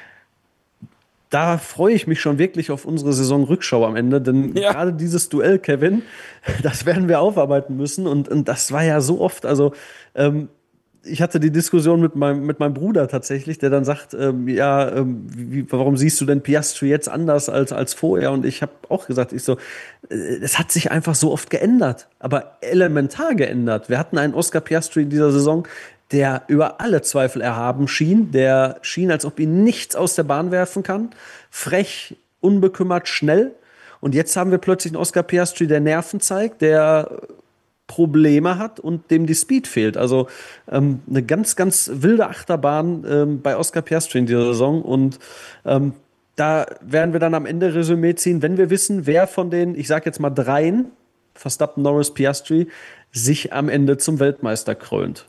da freue ich mich schon wirklich auf unsere Saisonrückschau am Ende, denn Ja. gerade dieses Duell, Kevin, das werden wir aufarbeiten müssen und, und das war ja so oft, also ähm, ich hatte die Diskussion mit meinem, mit meinem Bruder tatsächlich, der dann sagt, ähm, ja, ähm, wie, warum siehst du denn Piastri jetzt anders als, als vorher? Und ich habe auch gesagt, ich so, äh, es hat sich einfach so oft geändert, aber elementar geändert. Wir hatten einen Oscar Piastri in dieser Saison, der über alle Zweifel erhaben schien, der schien, als ob ihn nichts aus der Bahn werfen kann, frech, unbekümmert, schnell. Und jetzt haben wir plötzlich einen Oscar Piastri, der Nerven zeigt, der Probleme hat und dem die Speed fehlt. Also ähm, eine ganz, ganz wilde Achterbahn ähm, bei Oscar Piastri in dieser Saison. Und ähm, da werden wir dann am Ende Resümee ziehen, wenn wir wissen, wer von den, ich sag jetzt mal dreien, Verstappen, Norris, Piastri, sich am Ende zum Weltmeister krönt.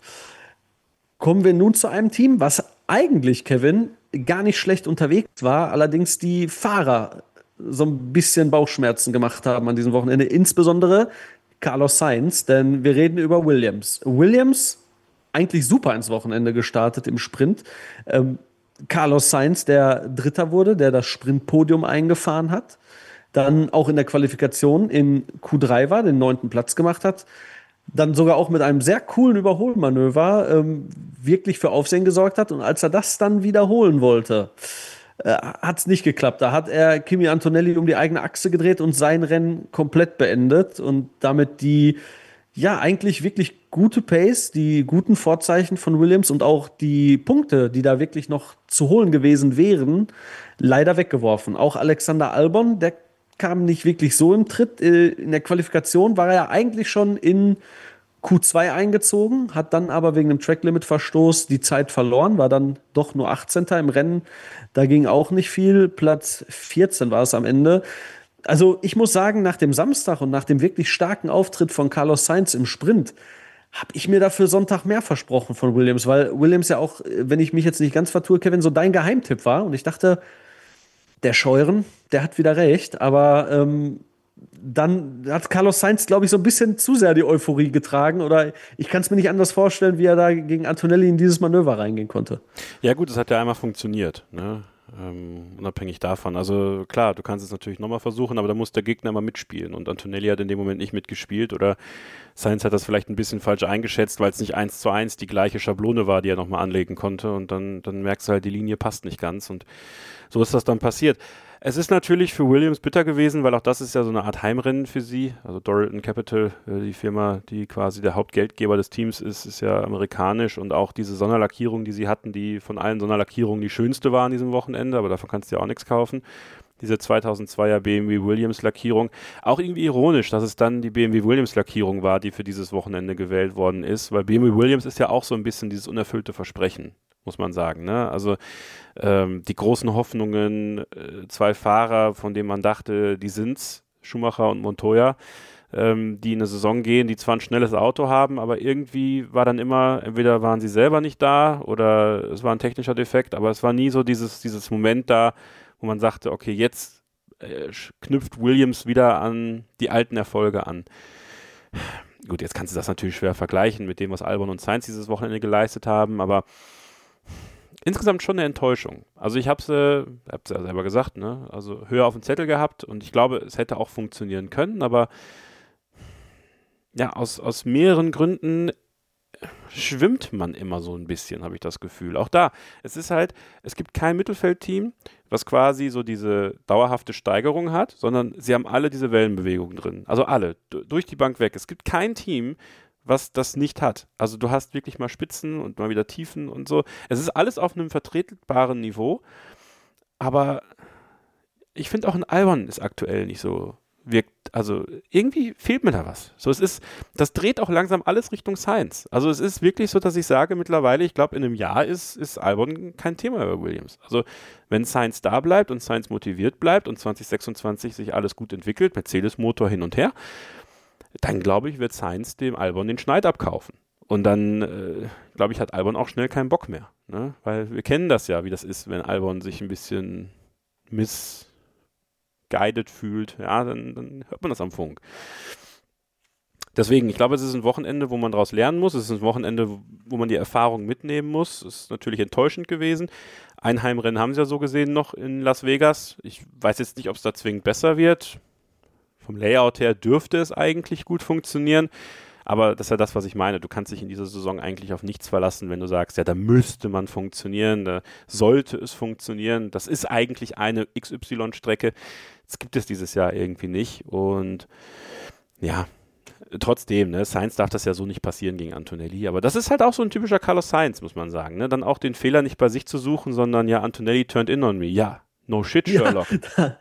Kommen wir nun zu einem Team, was eigentlich, Kevin, gar nicht schlecht unterwegs war, allerdings die Fahrer so ein bisschen Bauchschmerzen gemacht haben an diesem Wochenende, insbesondere Carlos Sainz, denn wir reden über Williams. Williams eigentlich super ins Wochenende gestartet im Sprint. Ähm, Carlos Sainz, der Dritter wurde, der das Sprintpodium eingefahren hat, dann auch in der Qualifikation in Q drei war, den neunten Platz gemacht hat, dann sogar auch mit einem sehr coolen Überholmanöver ähm, wirklich für Aufsehen gesorgt hat. Und als er das dann wiederholen wollte, äh, hat es nicht geklappt. Da hat er Kimi Antonelli um die eigene Achse gedreht und sein Rennen komplett beendet und damit die, ja, eigentlich wirklich gute Pace, die guten Vorzeichen von Williams und auch die Punkte, die da wirklich noch zu holen gewesen wären, leider weggeworfen. Auch Alexander Albon, der kam nicht wirklich so im Tritt. In der Qualifikation war er ja eigentlich schon in Q zwei eingezogen, hat dann aber wegen dem Track-Limit-Verstoß die Zeit verloren, war dann doch nur achtzehnter im Rennen. Da ging auch nicht viel. Platz vierzehn war es am Ende. Also ich muss sagen, nach dem Samstag und nach dem wirklich starken Auftritt von Carlos Sainz im Sprint habe ich mir dafür Sonntag mehr versprochen von Williams, weil Williams ja auch, wenn ich mich jetzt nicht ganz vertue, Kevin, so dein Geheimtipp war. Und ich dachte, der Scheuren, der hat wieder recht, aber ähm, dann hat Carlos Sainz, glaube ich, so ein bisschen zu sehr die Euphorie getragen oder ich kann es mir nicht anders vorstellen, wie er da gegen Antonelli in dieses Manöver reingehen konnte. Ja gut, das hat ja einmal funktioniert, ne? Ähm, unabhängig davon. Also klar, du kannst es natürlich nochmal versuchen, aber da muss der Gegner mal mitspielen und Antonelli hat in dem Moment nicht mitgespielt oder Sainz hat das vielleicht ein bisschen falsch eingeschätzt, weil es nicht eins zu eins die gleiche Schablone war, die er nochmal anlegen konnte und dann, dann merkst du halt, die Linie passt nicht ganz und so ist das dann passiert. Es ist natürlich für Williams bitter gewesen, weil auch das ist ja so eine Art Heimrennen für sie. Also Dorilton Capital, die Firma, die quasi der Hauptgeldgeber des Teams ist, ist ja amerikanisch und auch diese Sonderlackierung, die sie hatten, die von allen Sonderlackierungen die schönste war an diesem Wochenende, aber davon kannst du ja auch nichts kaufen. Diese zweitausendzweier B M W Williams Lackierung. Auch irgendwie ironisch, dass es dann die B M W Williams Lackierung war, die für dieses Wochenende gewählt worden ist, weil B M W Williams ist ja auch so ein bisschen dieses unerfüllte Versprechen, muss man sagen, ne? Also ähm, die großen Hoffnungen, äh, zwei Fahrer, von denen man dachte, die sind's, Schumacher und Montoya, ähm, die in eine Saison gehen, die zwar ein schnelles Auto haben, aber irgendwie war dann immer, entweder waren sie selber nicht da oder es war ein technischer Defekt, aber es war nie so dieses, dieses Moment da, wo man sagte, okay, jetzt äh, knüpft Williams wieder an die alten Erfolge an. Gut, jetzt kannst du das natürlich schwer vergleichen mit dem, was Albon und Sainz dieses Wochenende geleistet haben, aber insgesamt schon eine Enttäuschung. Also ich habe es äh, hab's ja selber gesagt, ne? Also höher auf dem Zettel gehabt und ich glaube, es hätte auch funktionieren können, aber ja, aus, aus mehreren Gründen schwimmt man immer so ein bisschen, habe ich das Gefühl. Auch da, es ist halt, es gibt kein Mittelfeldteam, was quasi so diese dauerhafte Steigerung hat, sondern sie haben alle diese Wellenbewegungen drin. Also alle, d- durch die Bank weg. Es gibt kein Team, was das nicht hat. Also du hast wirklich mal Spitzen und mal wieder Tiefen und so. Es ist alles auf einem vertretbaren Niveau, aber ich finde auch ein Albon ist aktuell nicht so wirkt, also irgendwie fehlt mir da was. So, es ist, das dreht auch langsam alles Richtung Sainz. Also es ist wirklich so, dass ich sage mittlerweile, ich glaube in einem Jahr ist, ist Albon kein Thema über Williams. Also wenn Sainz da bleibt und Sainz motiviert bleibt und zwanzig sechsundzwanzig sich alles gut entwickelt, Mercedes-Motor hin und her, dann glaube ich, wird Sainz dem Albon den Schneid abkaufen. Und dann, äh, glaube ich, hat Albon auch schnell keinen Bock mehr. Ne? Weil wir kennen das ja, wie das ist, wenn Albon sich ein bisschen miss guided fühlt, ja, dann, dann hört man das am Funk. Deswegen, ich glaube, es ist ein Wochenende, wo man daraus lernen muss. Es ist ein Wochenende, wo man die Erfahrung mitnehmen muss. Es ist natürlich enttäuschend gewesen. Ein Heimrennen haben sie ja so gesehen noch in Las Vegas. Ich weiß jetzt nicht, ob es da zwingend besser wird. Vom Layout her dürfte es eigentlich gut funktionieren. Aber das ist ja das, was ich meine. Du kannst dich in dieser Saison eigentlich auf nichts verlassen, wenn du sagst, ja, da müsste man funktionieren, da sollte es funktionieren. Das ist eigentlich eine X Y-Strecke. Das gibt es dieses Jahr irgendwie nicht. Und ja, trotzdem, ne, Sainz darf das ja so nicht passieren gegen Antonelli. Aber das ist halt auch so ein typischer Carlos Sainz, muss man sagen. Ne? Dann auch den Fehler nicht bei sich zu suchen, sondern ja, Antonelli turned in on me. Ja, no shit, Sherlock. Ja, da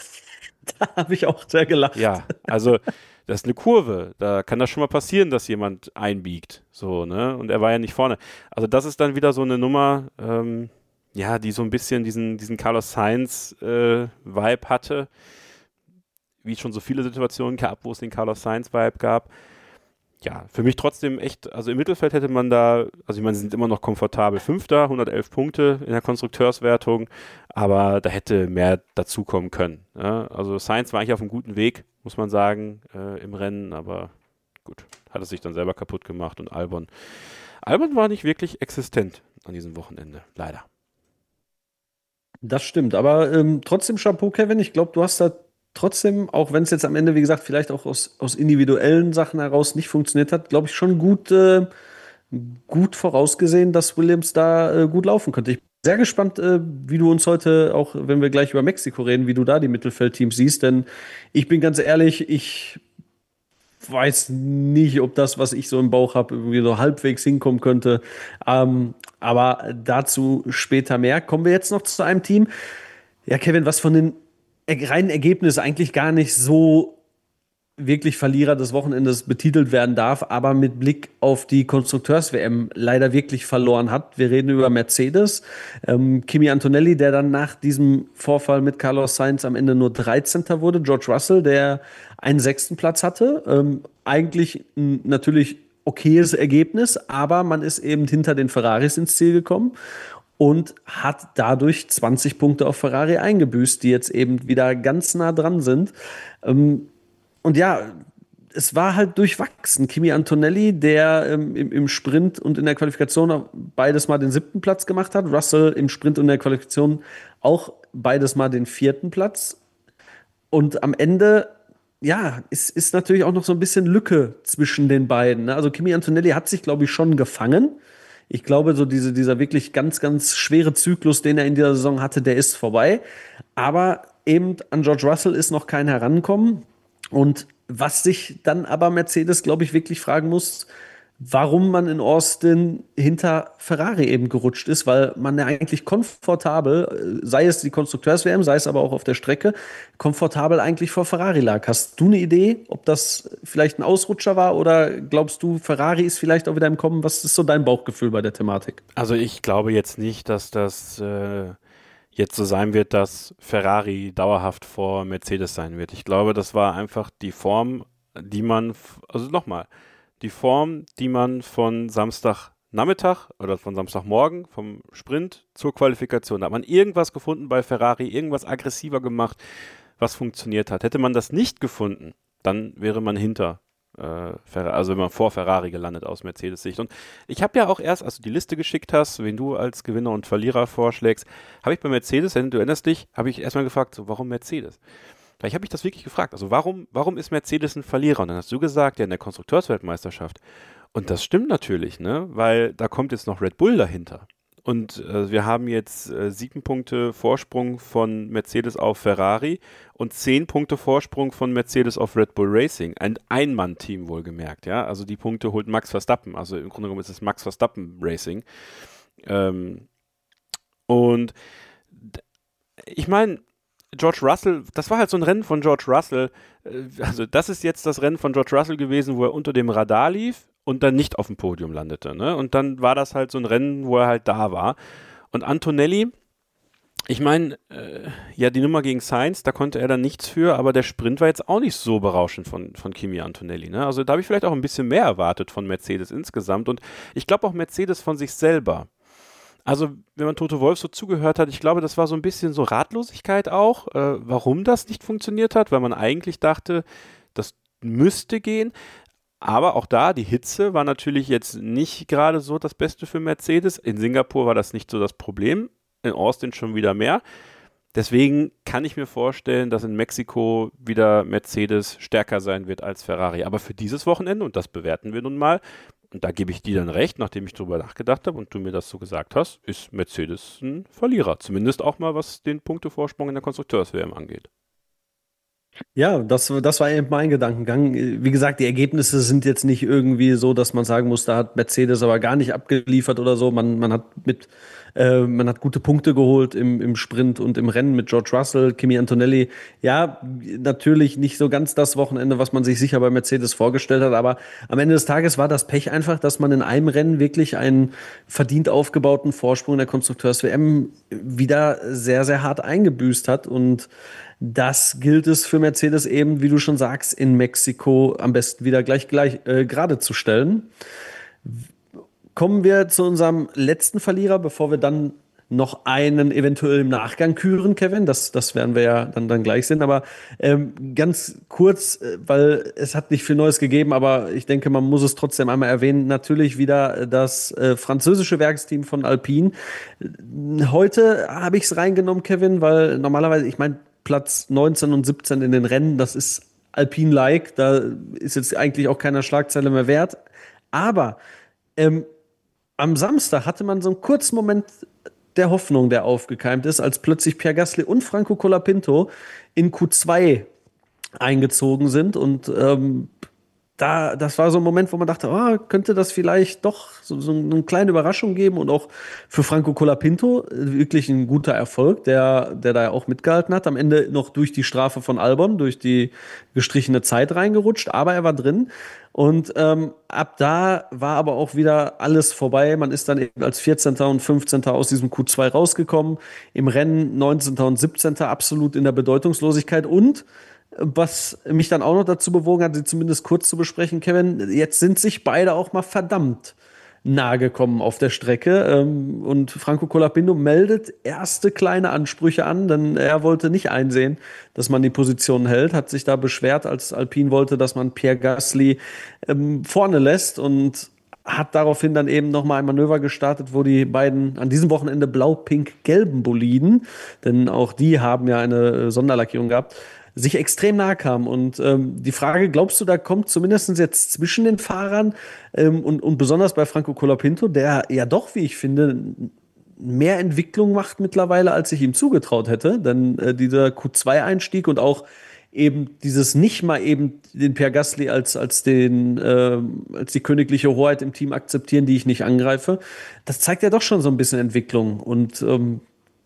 da habe ich auch sehr gelacht. Ja, also das ist eine Kurve, da kann das schon mal passieren, dass jemand einbiegt, so, ne, und er war ja nicht vorne. Also das ist dann wieder so eine Nummer, ähm, ja, die so ein bisschen diesen, diesen Carlos Sainz äh, Vibe hatte, wie es schon so viele Situationen gab, wo es den Carlos Sainz Vibe gab. Ja, für mich trotzdem echt, also im Mittelfeld hätte man da, also ich meine, sie sind immer noch komfortabel Fünfter, hundertelf Punkte in der Konstrukteurswertung, aber da hätte mehr dazukommen können. Ja? Also Sainz war eigentlich auf einem guten Weg, muss man sagen, äh, im Rennen, aber gut, hat es sich dann selber kaputt gemacht und Albon. Albon war nicht wirklich existent an diesem Wochenende, leider. Das stimmt, aber ähm, trotzdem Chapeau, Kevin. Ich glaube, du hast da trotzdem, auch wenn es jetzt am Ende, wie gesagt, vielleicht auch aus, aus individuellen Sachen heraus nicht funktioniert hat, glaube ich, schon gut, äh, gut vorausgesehen, dass Williams da äh, gut laufen könnte. Ich bin sehr gespannt, äh, wie du uns heute, auch wenn wir gleich über Mexiko reden, wie du da die Mittelfeldteams siehst, denn ich bin ganz ehrlich, ich weiß nicht, ob das, was ich so im Bauch habe, irgendwie so halbwegs hinkommen könnte. Ähm, aber dazu später mehr. Kommen wir jetzt noch zu einem Team. Ja, Kevin, was von den reinen Ergebnissen eigentlich gar nicht so wirklich Verlierer des Wochenendes betitelt werden darf, aber mit Blick auf die Konstrukteurs-W M leider wirklich verloren hat. Wir reden über Mercedes. Ähm, Kimi Antonelli, der dann nach diesem Vorfall mit Carlos Sainz am Ende nur dreizehnter wurde. George Russell, der einen sechsten Platz hatte. Ähm, eigentlich ein natürlich okayes Ergebnis, aber man ist eben hinter den Ferraris ins Ziel gekommen und hat dadurch zwanzig Punkte auf Ferrari eingebüßt, die jetzt eben wieder ganz nah dran sind. Ähm, und ja, es war halt durchwachsen. Kimi Antonelli, der ähm, im, im Sprint und in der Qualifikation beides mal den siebten Platz gemacht hat. Russell im Sprint und in der Qualifikation auch beides mal den vierten Platz. Und am Ende, ja, ist, ist natürlich auch noch so ein bisschen Lücke zwischen den beiden. Ne? Also Kimi Antonelli hat sich, glaube ich, schon gefangen. Ich glaube, so diese, dieser wirklich ganz, ganz schwere Zyklus, den er in dieser Saison hatte, der ist vorbei. Aber eben an George Russell ist noch kein Herankommen. Und was sich dann aber Mercedes, glaube ich, wirklich fragen muss, warum man in Austin hinter Ferrari eben gerutscht ist, weil man ja eigentlich komfortabel, sei es die Konstrukteurs-W M, sei es aber auch auf der Strecke, komfortabel eigentlich vor Ferrari lag. Hast du eine Idee, ob das vielleicht ein Ausrutscher war oder glaubst du, Ferrari ist vielleicht auch wieder im Kommen? Was ist so dein Bauchgefühl bei der Thematik? Also ich glaube jetzt nicht, dass das äh, jetzt so sein wird, dass Ferrari dauerhaft vor Mercedes sein wird. Ich glaube, das war einfach die Form, die man, also nochmal, die Form, die man von Samstagnachmittag oder von Samstagmorgen, vom Sprint zur Qualifikation, da hat man irgendwas gefunden bei Ferrari, irgendwas aggressiver gemacht, was funktioniert hat. Hätte man das nicht gefunden, dann wäre man hinter äh, also wenn man vor Ferrari gelandet aus Mercedes-Sicht. Und ich habe ja auch erst, als du die Liste geschickt hast, wen du als Gewinner und Verlierer vorschlägst, habe ich bei Mercedes, wenn du erinnerst dich, habe ich erstmal gefragt, so, warum Mercedes? Vielleicht habe ich das wirklich gefragt. Also warum, warum ist Mercedes ein Verlierer? Und dann hast du gesagt, ja, in der Konstrukteursweltmeisterschaft. Und das stimmt natürlich, ne? Weil da kommt jetzt noch Red Bull dahinter. Und äh, wir haben jetzt äh, sieben Punkte Vorsprung von Mercedes auf Ferrari und zehn Punkte Vorsprung von Mercedes auf Red Bull Racing. Ein Ein-Mann-Team wohlgemerkt, ja. Also die Punkte holt Max Verstappen. Also im Grunde genommen ist es Max Verstappen Racing. Ähm, und d- ich meine, George Russell, das war halt so ein Rennen von George Russell. Äh, Also das ist jetzt das Rennen von George Russell gewesen, wo er unter dem Radar lief und dann nicht auf dem Podium landete. Ne? Und dann war das halt so ein Rennen, wo er halt da war. Und Antonelli, ich meine, äh, ja, die Nummer gegen Sainz, da konnte er dann nichts für, aber der Sprint war jetzt auch nicht so berauschend von, von Kimi Antonelli. Ne? Also da habe ich vielleicht auch ein bisschen mehr erwartet von Mercedes insgesamt. Und ich glaube auch Mercedes von sich selber. Also, wenn man Toto Wolff so zugehört hat, ich glaube, das war so ein bisschen so Ratlosigkeit auch, äh, warum das nicht funktioniert hat, weil man eigentlich dachte, das müsste gehen. Aber auch da, die Hitze war natürlich jetzt nicht gerade so das Beste für Mercedes. In Singapur war das nicht so das Problem, in Austin schon wieder mehr. Deswegen kann ich mir vorstellen, dass in Mexiko wieder Mercedes stärker sein wird als Ferrari. Aber für dieses Wochenende, und das bewerten wir nun mal, und da gebe ich dir dann recht, nachdem ich drüber nachgedacht habe und du mir das so gesagt hast, ist Mercedes ein Verlierer. Zumindest auch mal, was den Punktevorsprung in der Konstrukteurs-W M angeht. Ja, das, das war eben mein Gedankengang. Wie gesagt, die Ergebnisse sind jetzt nicht irgendwie so, dass man sagen muss, da hat Mercedes aber gar nicht abgeliefert oder so. Man, man hat mit, äh, man hat gute Punkte geholt im, im Sprint und im Rennen mit George Russell, Kimi Antonelli. Ja, natürlich nicht so ganz das Wochenende, was man sich sicher bei Mercedes vorgestellt hat, aber am Ende des Tages war das Pech einfach, dass man in einem Rennen wirklich einen verdient aufgebauten Vorsprung in der Konstrukteurs-W M wieder sehr, sehr hart eingebüßt hat. Und das gilt es für Mercedes eben, wie du schon sagst, in Mexiko am besten wieder gleich, gleich äh, gerade zu stellen. Kommen wir zu unserem letzten Verlierer, bevor wir dann noch einen eventuell im Nachgang küren, Kevin. Das, das werden wir ja dann, dann gleich sehen. Aber ähm, ganz kurz, äh, weil es hat nicht viel Neues gegeben, aber ich denke, man muss es trotzdem einmal erwähnen. Natürlich wieder das äh, französische Werksteam von Alpine. Heute habe ich es reingenommen, Kevin, weil normalerweise, ich meine, Platz neunzehn und siebzehn in den Rennen, das ist Alpine-like, da ist jetzt eigentlich auch keiner Schlagzeile mehr wert. Aber ähm, am Samstag hatte man so einen kurzen Moment der Hoffnung, der aufgekeimt ist, als plötzlich Pierre Gasly und Franco Colapinto in Q zwei eingezogen sind. Und ähm, da, das war so ein Moment, wo man dachte, oh, könnte das vielleicht doch so, so eine kleine Überraschung geben. Und auch für Franco Colapinto wirklich ein guter Erfolg, der, der da ja auch mitgehalten hat. Am Ende noch durch die Strafe von Albon, durch die gestrichene Zeit reingerutscht, aber er war drin. Und ähm, ab da war aber auch wieder alles vorbei. Man ist dann eben als vierzehnter und fünfzehnter aus diesem Q zwei rausgekommen. Im Rennen neunzehnter und siebzehnter absolut in der Bedeutungslosigkeit. Und was mich dann auch noch dazu bewogen hat, sie zumindest kurz zu besprechen, Kevin, jetzt sind sich beide auch mal verdammt nahe gekommen auf der Strecke. Und Franco Colapinto meldet erste kleine Ansprüche an, denn er wollte nicht einsehen, dass man die Position hält, hat sich da beschwert, als Alpine wollte, dass man Pierre Gasly ähm, vorne lässt und hat daraufhin dann eben nochmal ein Manöver gestartet, wo die beiden an diesem Wochenende blau-pink-gelben Boliden, denn auch die haben ja eine Sonderlackierung gehabt, sich extrem nahe kamen. Und ähm, die Frage, glaubst du, da kommt zumindest jetzt zwischen den Fahrern ähm, und, und besonders bei Franco Colapinto, der ja doch, wie ich finde, mehr Entwicklung macht mittlerweile, als ich ihm zugetraut hätte. Denn äh, dieser Q zwei Einstieg und auch eben dieses nicht mal eben den Pierre Gasly als, als, den, äh, als die königliche Hoheit im Team akzeptieren, die ich nicht angreife, das zeigt ja doch schon so ein bisschen Entwicklung. Und ähm,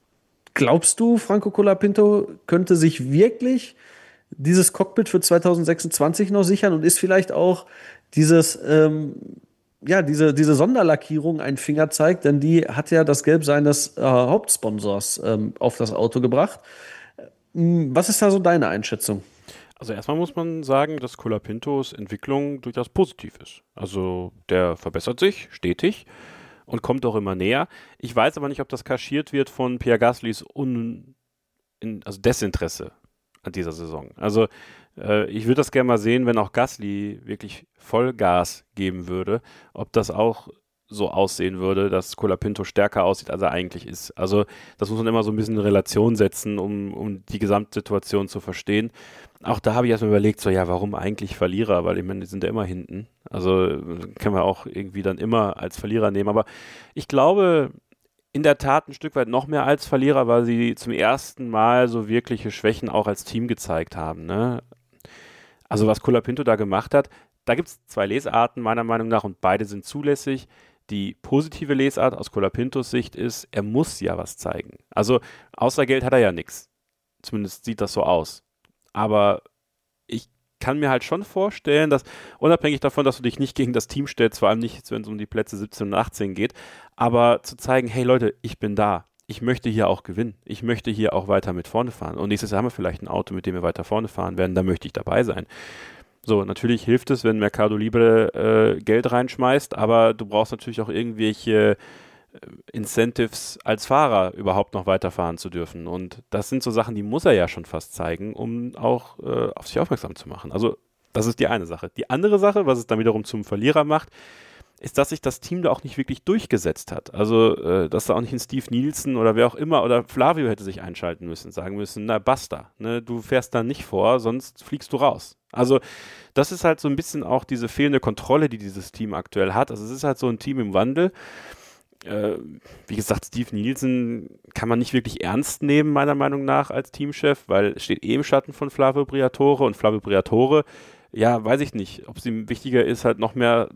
glaubst du, Franco Colapinto könnte sich wirklich dieses Cockpit für zwanzig sechsundzwanzig noch sichern und ist vielleicht auch dieses, ähm, ja, diese, diese Sonderlackierung ein Fingerzeig, denn die hat ja das Gelbsein des äh, Hauptsponsors ähm, auf das Auto gebracht. Was ist da so deine Einschätzung? Also erstmal muss man sagen, dass Colapintos Entwicklung durchaus positiv ist. Also der verbessert sich stetig und kommt auch immer näher. Ich weiß aber nicht, ob das kaschiert wird von Pierre Gaslys Un- in, also Desinteresse an dieser Saison. Also Äh, ich würde das gerne mal sehen, wenn auch Gasly wirklich Vollgas geben würde, ob das auch so aussehen würde, dass Colapinto stärker aussieht, als er eigentlich ist. Also das muss man immer so ein bisschen in Relation setzen, um, um die Gesamtsituation zu verstehen. Auch da habe ich erstmal überlegt, so ja, warum eigentlich Verlierer? Weil ich meine, die sind ja immer hinten. Also können wir auch irgendwie dann immer als Verlierer nehmen. Aber ich glaube in der Tat ein Stück weit noch mehr als Verlierer, weil sie zum ersten Mal so wirkliche Schwächen auch als Team gezeigt haben. Ne? Also was Colapinto da gemacht hat, da gibt es zwei Lesarten meiner Meinung nach und beide sind zulässig. Die positive Lesart aus Colapintos Sicht ist, er muss ja was zeigen. Also außer Geld hat er ja nichts. Zumindest sieht das so aus. Aber ich kann mir halt schon vorstellen, dass unabhängig davon, dass du dich nicht gegen das Team stellst, vor allem nicht, wenn es um die Plätze siebzehn und achtzehn geht, aber zu zeigen, hey Leute, ich bin da. Ich möchte hier auch gewinnen. Ich möchte hier auch weiter mit vorne fahren. Und nächstes Jahr haben wir vielleicht ein Auto, mit dem wir weiter vorne fahren werden. Da möchte ich dabei sein. So, natürlich hilft es, wenn Mercado Libre äh, Geld reinschmeißt, aber du brauchst natürlich auch irgendwelche äh, Incentives als Fahrer überhaupt noch weiterfahren zu dürfen. Und das sind so Sachen, die muss er ja schon fast zeigen, um auch äh, auf sich aufmerksam zu machen. Also das ist die eine Sache. Die andere Sache, was es dann wiederum zum Verlierer macht, ist, dass sich das Team da auch nicht wirklich durchgesetzt hat. Also, äh, dass da auch nicht ein Steve Nielsen oder wer auch immer oder Flavio hätte sich einschalten müssen, sagen müssen, na basta, ne, du fährst da nicht vor, sonst fliegst du raus. Also, das ist halt so ein bisschen auch diese fehlende Kontrolle, die dieses Team aktuell hat. Also, es ist halt so ein Team im Wandel. Äh, wie gesagt, Steve Nielsen kann man nicht wirklich ernst nehmen, meiner Meinung nach, als Teamchef, weil es steht eh im Schatten von Flavio Briatore und Flavio Briatore, ja, weiß ich nicht, ob es ihm wichtiger ist, halt noch mehr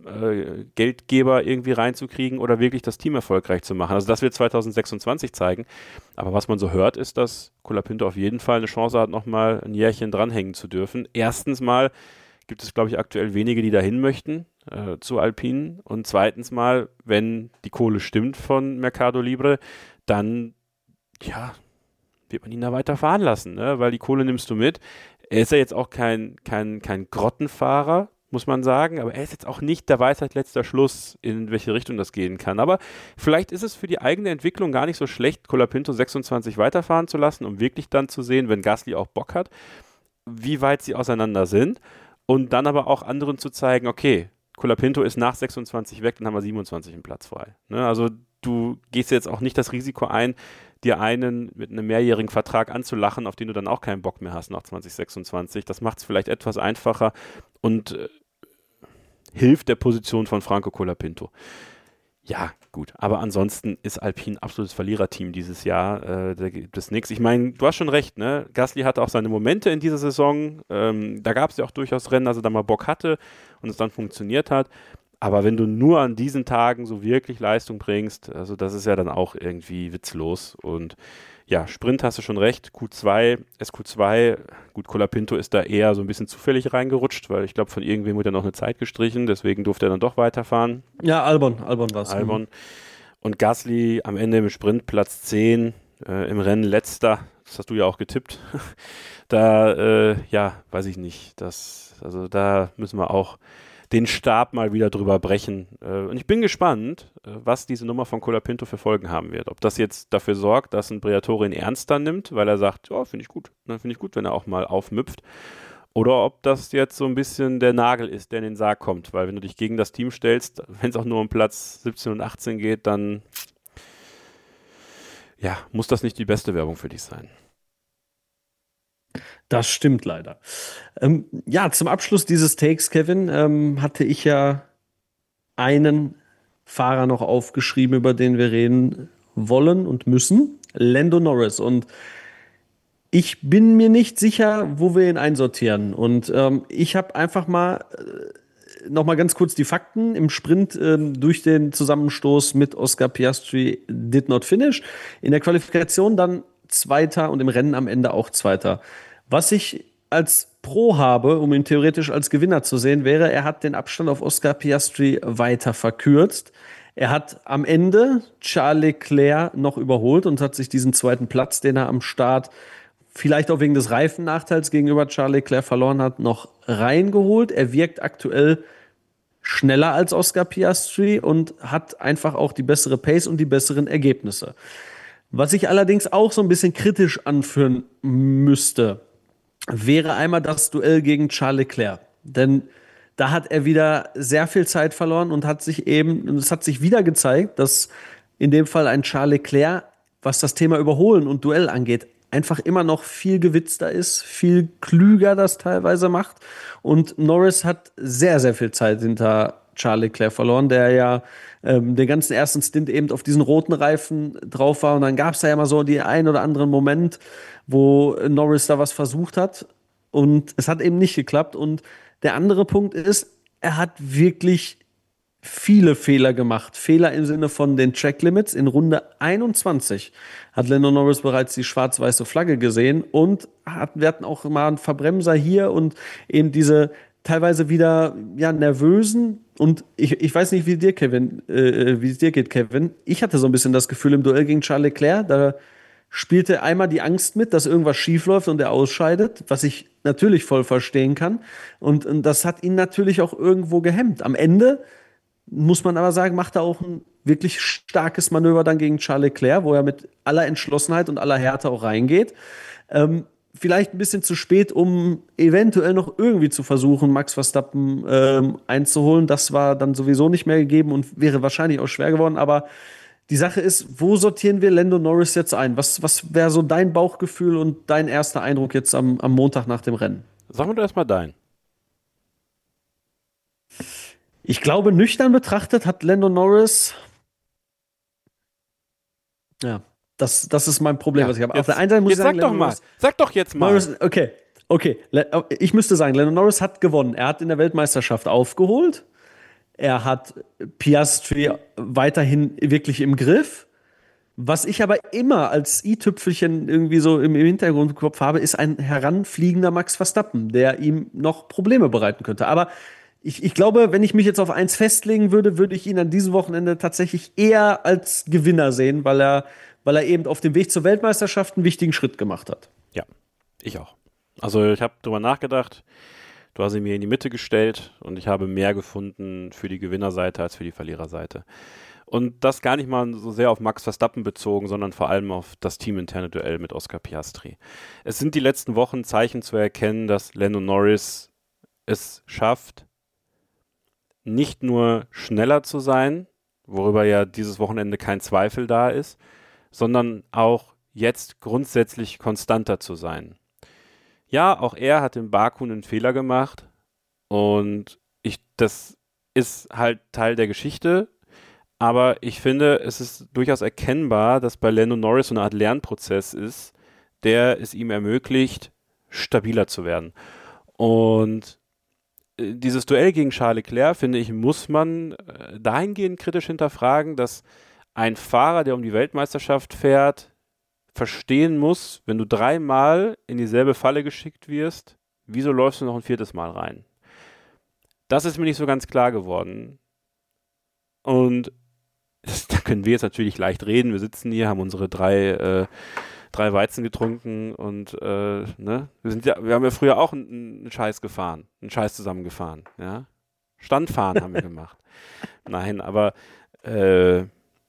Äh, Geldgeber irgendwie reinzukriegen oder wirklich das Team erfolgreich zu machen. Also das wird zwanzig sechsundzwanzig zeigen. Aber was man so hört, ist, dass Colapinto auf jeden Fall eine Chance hat, nochmal ein Jährchen dranhängen zu dürfen. Erstens mal gibt es, glaube ich, aktuell wenige, die dahin möchten äh, zu Alpine. Und zweitens mal, wenn die Kohle stimmt von Mercado Libre, dann, ja, wird man ihn da weiter fahren lassen, ne? Weil die Kohle nimmst du mit. Er ist ja jetzt auch kein, kein, kein Grottenfahrer, muss man sagen, aber er ist jetzt auch nicht der Weisheit letzter Schluss, in welche Richtung das gehen kann. Aber vielleicht ist es für die eigene Entwicklung gar nicht so schlecht, Colapinto sechsundzwanzig weiterfahren zu lassen, um wirklich dann zu sehen, wenn Gasly auch Bock hat, wie weit sie auseinander sind und dann aber auch anderen zu zeigen, okay, Colapinto ist nach sechsundzwanzig weg, dann haben wir siebenundzwanzig einen Platz frei. Ne? Also du gehst jetzt auch nicht das Risiko ein, dir einen mit einem mehrjährigen Vertrag anzulachen, auf den du dann auch keinen Bock mehr hast nach zwanzig sechsundzwanzig. Das macht es vielleicht etwas einfacher und äh, hilft der Position von Franco Colapinto. Ja, gut. Aber ansonsten ist Alpine ein absolutes Verliererteam dieses Jahr. Äh, da gibt es nichts. Ich meine, du hast schon recht, ne? Gasly hatte auch seine Momente in dieser Saison. Ähm, da gab es ja auch durchaus Rennen, dass er da mal Bock hatte und es dann funktioniert hat. Aber wenn du nur an diesen Tagen so wirklich Leistung bringst, also das ist ja dann auch irgendwie witzlos. Und ja, Sprint hast du schon recht, Q zwei, S Q zwei, gut, Colapinto ist da eher so ein bisschen zufällig reingerutscht, weil ich glaube, von irgendwem wurde ja noch eine Zeit gestrichen, deswegen durfte er dann doch weiterfahren. Ja, Albon, Albon war es. Albon. Und Gasly am Ende im Sprint Platz zehn, äh, im Rennen letzter, das hast du ja auch getippt. Da, äh, ja, weiß ich nicht, das, also da müssen wir auch den Stab mal wieder drüber brechen. Und ich bin gespannt, was diese Nummer von Colapinto für Folgen haben wird. Ob das jetzt dafür sorgt, dass ein Briatore ihn ernster nimmt, weil er sagt, ja, finde ich gut. Finde ich gut, wenn er auch mal aufmüpft. Oder ob das jetzt so ein bisschen der Nagel ist, der in den Sarg kommt. Weil wenn du dich gegen das Team stellst, wenn es auch nur um Platz siebzehn und achtzehn geht, dann ja, muss das nicht die beste Werbung für dich sein. Das stimmt leider. Ähm, ja, zum Abschluss dieses Takes, Kevin, ähm, hatte ich ja einen Fahrer noch aufgeschrieben, über den wir reden wollen und müssen. Lando Norris. Und ich bin mir nicht sicher, wo wir ihn einsortieren. Und ähm, ich habe einfach mal äh, noch mal ganz kurz die Fakten. Im Sprint äh, durch den Zusammenstoß mit Oscar Piastri did not finish. In der Qualifikation dann Zweiter und im Rennen am Ende auch Zweiter. Was ich als Pro habe, um ihn theoretisch als Gewinner zu sehen, wäre, er hat den Abstand auf Oscar Piastri weiter verkürzt. Er hat am Ende Charles Leclerc noch überholt und hat sich diesen zweiten Platz, den er am Start vielleicht auch wegen des Reifennachteils gegenüber Charles Leclerc verloren hat, noch reingeholt. Er wirkt aktuell schneller als Oscar Piastri und hat einfach auch die bessere Pace und die besseren Ergebnisse. Was ich allerdings auch so ein bisschen kritisch anführen müsste, wäre einmal das Duell gegen Charles Leclerc. Denn da hat er wieder sehr viel Zeit verloren und hat sich eben, und es hat sich wieder gezeigt, dass in dem Fall ein Charles Leclerc, was das Thema Überholen und Duell angeht, einfach immer noch viel gewitzter ist, viel klüger das teilweise macht. Und Norris hat sehr, sehr viel Zeit hinter Charles Leclerc verloren, der ja ähm, den ganzen ersten Stint eben auf diesen roten Reifen drauf war. Und dann gab es da ja mal so die ein oder anderen Moment, wo Norris da was versucht hat. Und es hat eben nicht geklappt. Und der andere Punkt ist, er hat wirklich viele Fehler gemacht. Fehler im Sinne von den Track Limits. In Runde einundzwanzig hat Lando Norris bereits die schwarz-weiße Flagge gesehen und hat, wir hatten auch mal einen Verbremser hier und eben diese teilweise wieder ja, nervösen und ich, ich weiß nicht, wie dir, Kevin, äh, wie es dir geht, Kevin. Ich hatte so ein bisschen das Gefühl im Duell gegen Charles Leclerc, da spielte einmal die Angst mit, dass irgendwas schief läuft und er ausscheidet, was ich natürlich voll verstehen kann. Und, und das hat ihn natürlich auch irgendwo gehemmt. Am Ende muss man aber sagen, macht er auch ein wirklich starkes Manöver dann gegen Charles Leclerc, wo er mit aller Entschlossenheit und aller Härte auch reingeht. Ähm, vielleicht ein bisschen zu spät, um eventuell noch irgendwie zu versuchen, Max Verstappen ähm, einzuholen. Das war dann sowieso nicht mehr gegeben und wäre wahrscheinlich auch schwer geworden. Aber die Sache ist, wo sortieren wir Lando Norris jetzt ein? Was, was wäre so dein Bauchgefühl und dein erster Eindruck jetzt am, am Montag nach dem Rennen? Sag mir doch erstmal dein. Ich glaube, nüchtern betrachtet hat Lando Norris. Ja, das, das ist mein Problem, Ja, was ich habe. jetzt- Auf der einen Seite muss ich Jetzt sagen, sag doch Lando mal. Norris, Sag doch jetzt mal. Norris, okay, okay. Le- Ich müsste sagen, Lando Norris hat gewonnen. Er hat in der Weltmeisterschaft aufgeholt. Er hat Piastri weiterhin wirklich im Griff. Was ich aber immer als i-Tüpfelchen irgendwie so im, im Hintergrundkopf habe, ist ein heranfliegender Max Verstappen, der ihm noch Probleme bereiten könnte. Aber ich, ich glaube, wenn ich mich jetzt auf eins festlegen würde, würde ich ihn an diesem Wochenende tatsächlich eher als Gewinner sehen, weil er, weil er eben auf dem Weg zur Weltmeisterschaft einen wichtigen Schritt gemacht hat. Ja, ich auch. Also ich habe drüber nachgedacht, du hast ihn mir in die Mitte gestellt und ich habe mehr gefunden für die Gewinnerseite als für die Verliererseite. Und das gar nicht mal so sehr auf Max Verstappen bezogen, sondern vor allem auf das teaminterne Duell mit Oscar Piastri. Es sind die letzten Wochen Zeichen zu erkennen, dass Lando Norris es schafft, nicht nur schneller zu sein, worüber ja dieses Wochenende kein Zweifel da ist, sondern auch jetzt grundsätzlich konstanter zu sein. Ja, auch er hat in Baku einen Fehler gemacht und ich, das ist halt Teil der Geschichte, aber ich finde, es ist durchaus erkennbar, dass bei Lando Norris so eine Art Lernprozess ist, der es ihm ermöglicht, stabiler zu werden. Und äh, dieses Duell gegen Charles Leclerc, finde ich, muss man äh, dahingehend kritisch hinterfragen, dass ein Fahrer, der um die Weltmeisterschaft fährt, verstehen muss, wenn du dreimal in dieselbe Falle geschickt wirst, wieso läufst du noch ein viertes Mal rein? Das ist mir nicht so ganz klar geworden. Und das, da können wir jetzt natürlich leicht reden. Wir sitzen hier, haben unsere drei, äh, drei Weizen getrunken und äh, ne? wir, sind ja, wir haben ja früher auch einen, einen Scheiß gefahren, einen Scheiß zusammengefahren. Ja? Standfahren haben wir gemacht. Nein, aber äh,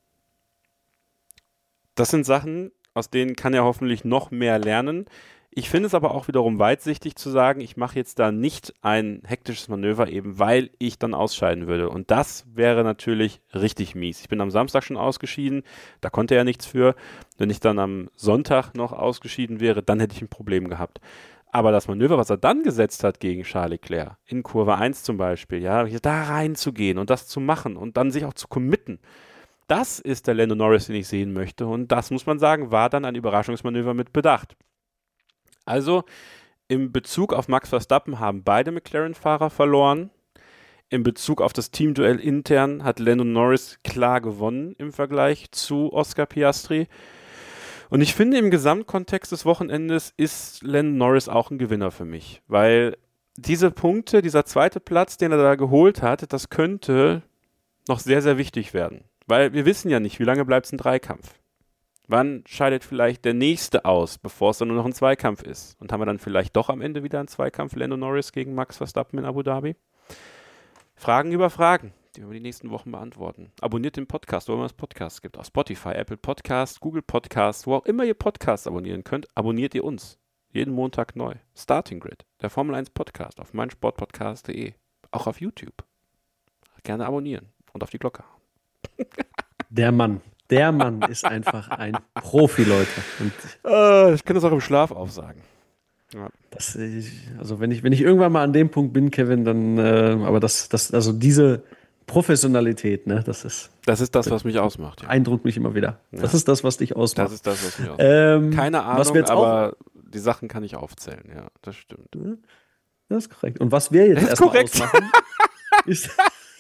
das sind Sachen, aus denen kann er hoffentlich noch mehr lernen. Ich finde es aber auch wiederum weitsichtig zu sagen, ich mache jetzt da nicht ein hektisches Manöver, eben weil ich dann ausscheiden würde. Und das wäre natürlich richtig mies. Ich bin am Samstag schon ausgeschieden, da konnte er nichts für. Wenn ich dann am Sonntag noch ausgeschieden wäre, dann hätte ich ein Problem gehabt. Aber das Manöver, was er dann gesetzt hat gegen Charles Leclerc, in Kurve eins zum Beispiel, ja, da reinzugehen und das zu machen und dann sich auch zu committen, das ist der Lando Norris, den ich sehen möchte. Und das, muss man sagen, war dann ein Überraschungsmanöver mit Bedacht. Also, in Bezug auf Max Verstappen haben beide McLaren-Fahrer verloren. In Bezug auf das Teamduell intern hat Lando Norris klar gewonnen im Vergleich zu Oscar Piastri. Und ich finde, im Gesamtkontext des Wochenendes ist Lando Norris auch ein Gewinner für mich. Weil diese Punkte, dieser zweite Platz, den er da geholt hat, das könnte noch sehr, sehr wichtig werden. Weil wir wissen ja nicht, wie lange bleibt es ein Dreikampf. Wann scheidet vielleicht der Nächste aus, bevor es dann nur noch ein Zweikampf ist? Und haben wir dann vielleicht doch am Ende wieder einen Zweikampf Lando Norris gegen Max Verstappen in Abu Dhabi? Fragen über Fragen, die wir die nächsten Wochen beantworten. Abonniert den Podcast, wo immer es Podcasts gibt. Auf Spotify, Apple Podcast, Google Podcast, wo auch immer ihr Podcasts abonnieren könnt, abonniert ihr uns. Jeden Montag neu. Starting Grid, der Formel eins Podcast auf meinsportpodcast punkt de. Auch auf YouTube. Gerne abonnieren und auf die Glocke hauen. Der Mann. Der Mann ist einfach ein Profi, Leute. Und äh, ich kann das auch im Schlaf aufsagen. Ja. Das, also wenn ich, wenn ich irgendwann mal an dem Punkt bin, Kevin, dann, äh, aber das, das, also diese Professionalität, ne, das ist. Das ist das, was mich ausmacht. Ja. Beeindruckt mich immer wieder. Ja. Das ist das, was dich ausmacht. Das ist das, was mich ausmacht. Ähm, Keine Ahnung, was wir jetzt aber die Sachen kann ich aufzählen, ja, das stimmt. Das ist korrekt. Und was wir jetzt erstmal ausmachen, ist.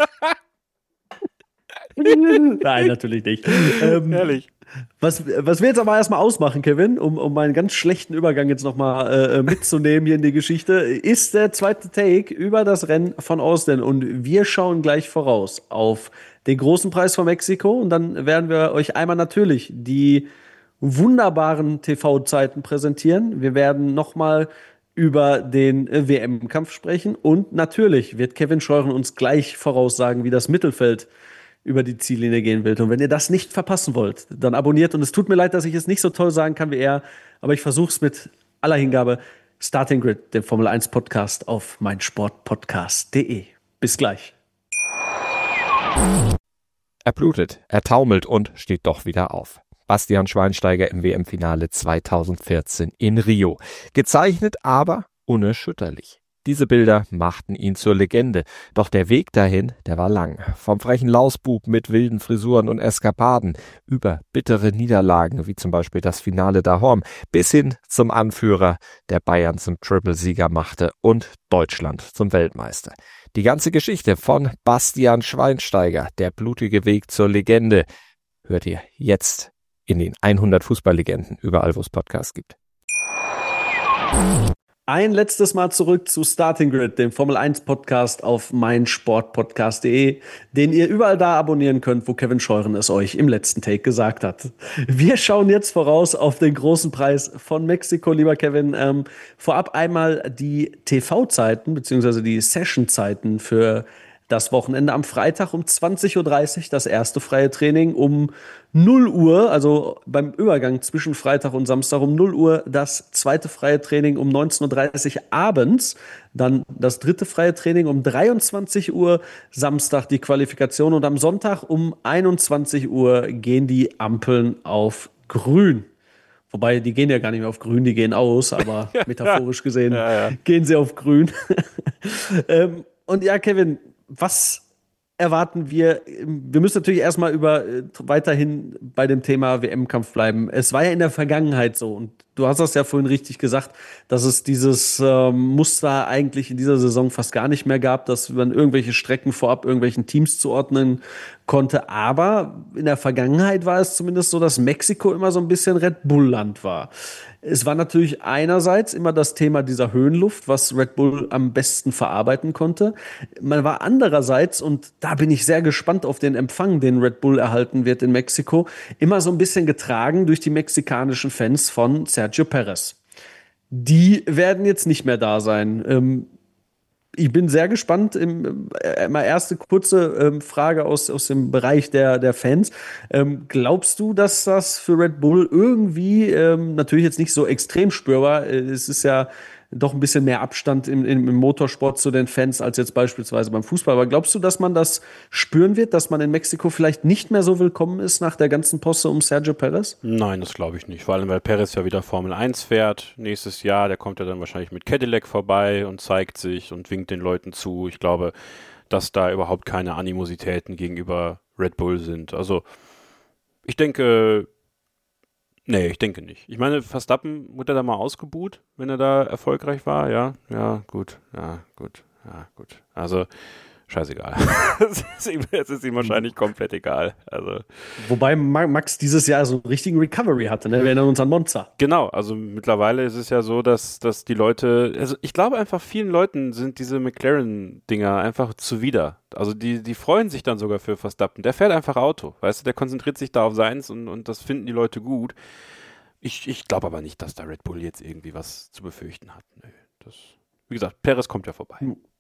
Nein, natürlich nicht. Ähm, Ehrlich. Was, was wir jetzt aber erstmal ausmachen, Kevin, um, um meinen ganz schlechten Übergang jetzt nochmal äh, mitzunehmen hier in die Geschichte, ist der zweite Take über das Rennen von Austin. Und wir schauen gleich voraus auf den großen Preis von Mexiko. Und dann werden wir euch einmal natürlich die wunderbaren T V-Zeiten präsentieren. Wir werden nochmal über den äh, W M-Kampf sprechen. Und natürlich wird Kevin Scheuren uns gleich voraussagen, wie das Mittelfeld über die Ziellinie gehen will. Und wenn ihr das nicht verpassen wollt, dann abonniert. Und es tut mir leid, dass ich es nicht so toll sagen kann wie er, aber ich versuche es mit aller Hingabe. Starting Grid, dem Formel eins Podcast auf meinsportpodcast punkt de. Bis gleich. Er blutet, er taumelt und steht doch wieder auf. Bastian Schweinsteiger im W M-Finale zweitausendvierzehn in Rio. Gezeichnet, aber unerschütterlich. Diese Bilder machten ihn zur Legende. Doch der Weg dahin, der war lang. Vom frechen Lausbub mit wilden Frisuren und Eskapaden über bittere Niederlagen, wie zum Beispiel das Finale Dahorm, bis hin zum Anführer, der Bayern zum Triple-Sieger machte und Deutschland zum Weltmeister. Die ganze Geschichte von Bastian Schweinsteiger, der blutige Weg zur Legende, hört ihr jetzt in den hundert Fußballlegenden, überall wo es Podcasts gibt. Ein letztes Mal zurück zu Starting Grid, dem Formel eins Podcast auf meinsportpodcast punkt de, den ihr überall da abonnieren könnt, wo Kevin Scheuren es euch im letzten Take gesagt hat. Wir schauen jetzt voraus auf den großen Preis von Mexiko, lieber Kevin. Ähm, vorab einmal die T V-Zeiten bzw. die Session-Zeiten für das Wochenende. Am Freitag um zwanzig Uhr dreißig das erste freie Training, um null Uhr, also beim Übergang zwischen Freitag und Samstag um null Uhr das zweite freie Training um neunzehn Uhr dreißig abends, dann das dritte freie Training um dreiundzwanzig Uhr, Samstag die Qualifikation und am Sonntag um einundzwanzig Uhr gehen die Ampeln auf grün. Wobei, die gehen ja gar nicht mehr auf grün, die gehen aus, aber metaphorisch gesehen ja, ja. gehen sie auf grün. ähm, und ja, Kevin, was erwarten wir? Wir müssen natürlich erstmal über weiterhin bei dem Thema W M-Kampf bleiben. Es war ja in der Vergangenheit so, und du hast das ja vorhin richtig gesagt, dass es dieses ähm, Muster eigentlich in dieser Saison fast gar nicht mehr gab, dass man irgendwelche Strecken vorab irgendwelchen Teams zuordnen konnte. Aber in der Vergangenheit war es zumindest so, dass Mexiko immer so ein bisschen Red Bull-Land war. Es war natürlich einerseits immer das Thema dieser Höhenluft, was Red Bull am besten verarbeiten konnte. Man war andererseits, und da bin ich sehr gespannt auf den Empfang, den Red Bull erhalten wird in Mexiko, immer so ein bisschen getragen durch die mexikanischen Fans von Sergio Perez. Die werden jetzt nicht mehr da sein. Ähm, Ich bin sehr gespannt. Im, äh, mal erste kurze ähm, Frage aus, aus dem Bereich der, der Fans. Ähm, glaubst du, dass das für Red Bull irgendwie, ähm, natürlich jetzt nicht so extrem spürbar, äh, es ist ja doch ein bisschen mehr Abstand im, im, im Motorsport zu den Fans als jetzt beispielsweise beim Fußball. Aber glaubst du, dass man das spüren wird, dass man in Mexiko vielleicht nicht mehr so willkommen ist nach der ganzen Posse um Sergio Perez? Nein, das glaube ich nicht. Vor allem, weil Perez ja wieder Formel eins fährt nächstes Jahr. Der kommt ja dann wahrscheinlich mit Cadillac vorbei und zeigt sich und winkt den Leuten zu. Ich glaube, dass da überhaupt keine Animositäten gegenüber Red Bull sind. Also, ich denke... Nee, ich denke nicht. Ich meine, Verstappen wurde da mal ausgebuht, wenn er da erfolgreich war, ja, ja, gut, ja, gut, ja, gut. Also, scheißegal. Es ist ihm, es ist ihm wahrscheinlich komplett egal. Also. Wobei Max dieses Jahr so einen richtigen Recovery hatte, ne? Wir erinnern uns an Monza. Genau, also mittlerweile ist es ja so, dass, dass die Leute, also ich glaube einfach vielen Leuten sind diese McLaren-Dinger einfach zuwider. Also die, die freuen sich dann sogar für Verstappen. Der fährt einfach Auto, weißt du, der konzentriert sich da auf seins und, und das finden die Leute gut. Ich, ich glaube aber nicht, dass da Red Bull jetzt irgendwie was zu befürchten hat. Nö, das, wie gesagt, Perez kommt ja vorbei.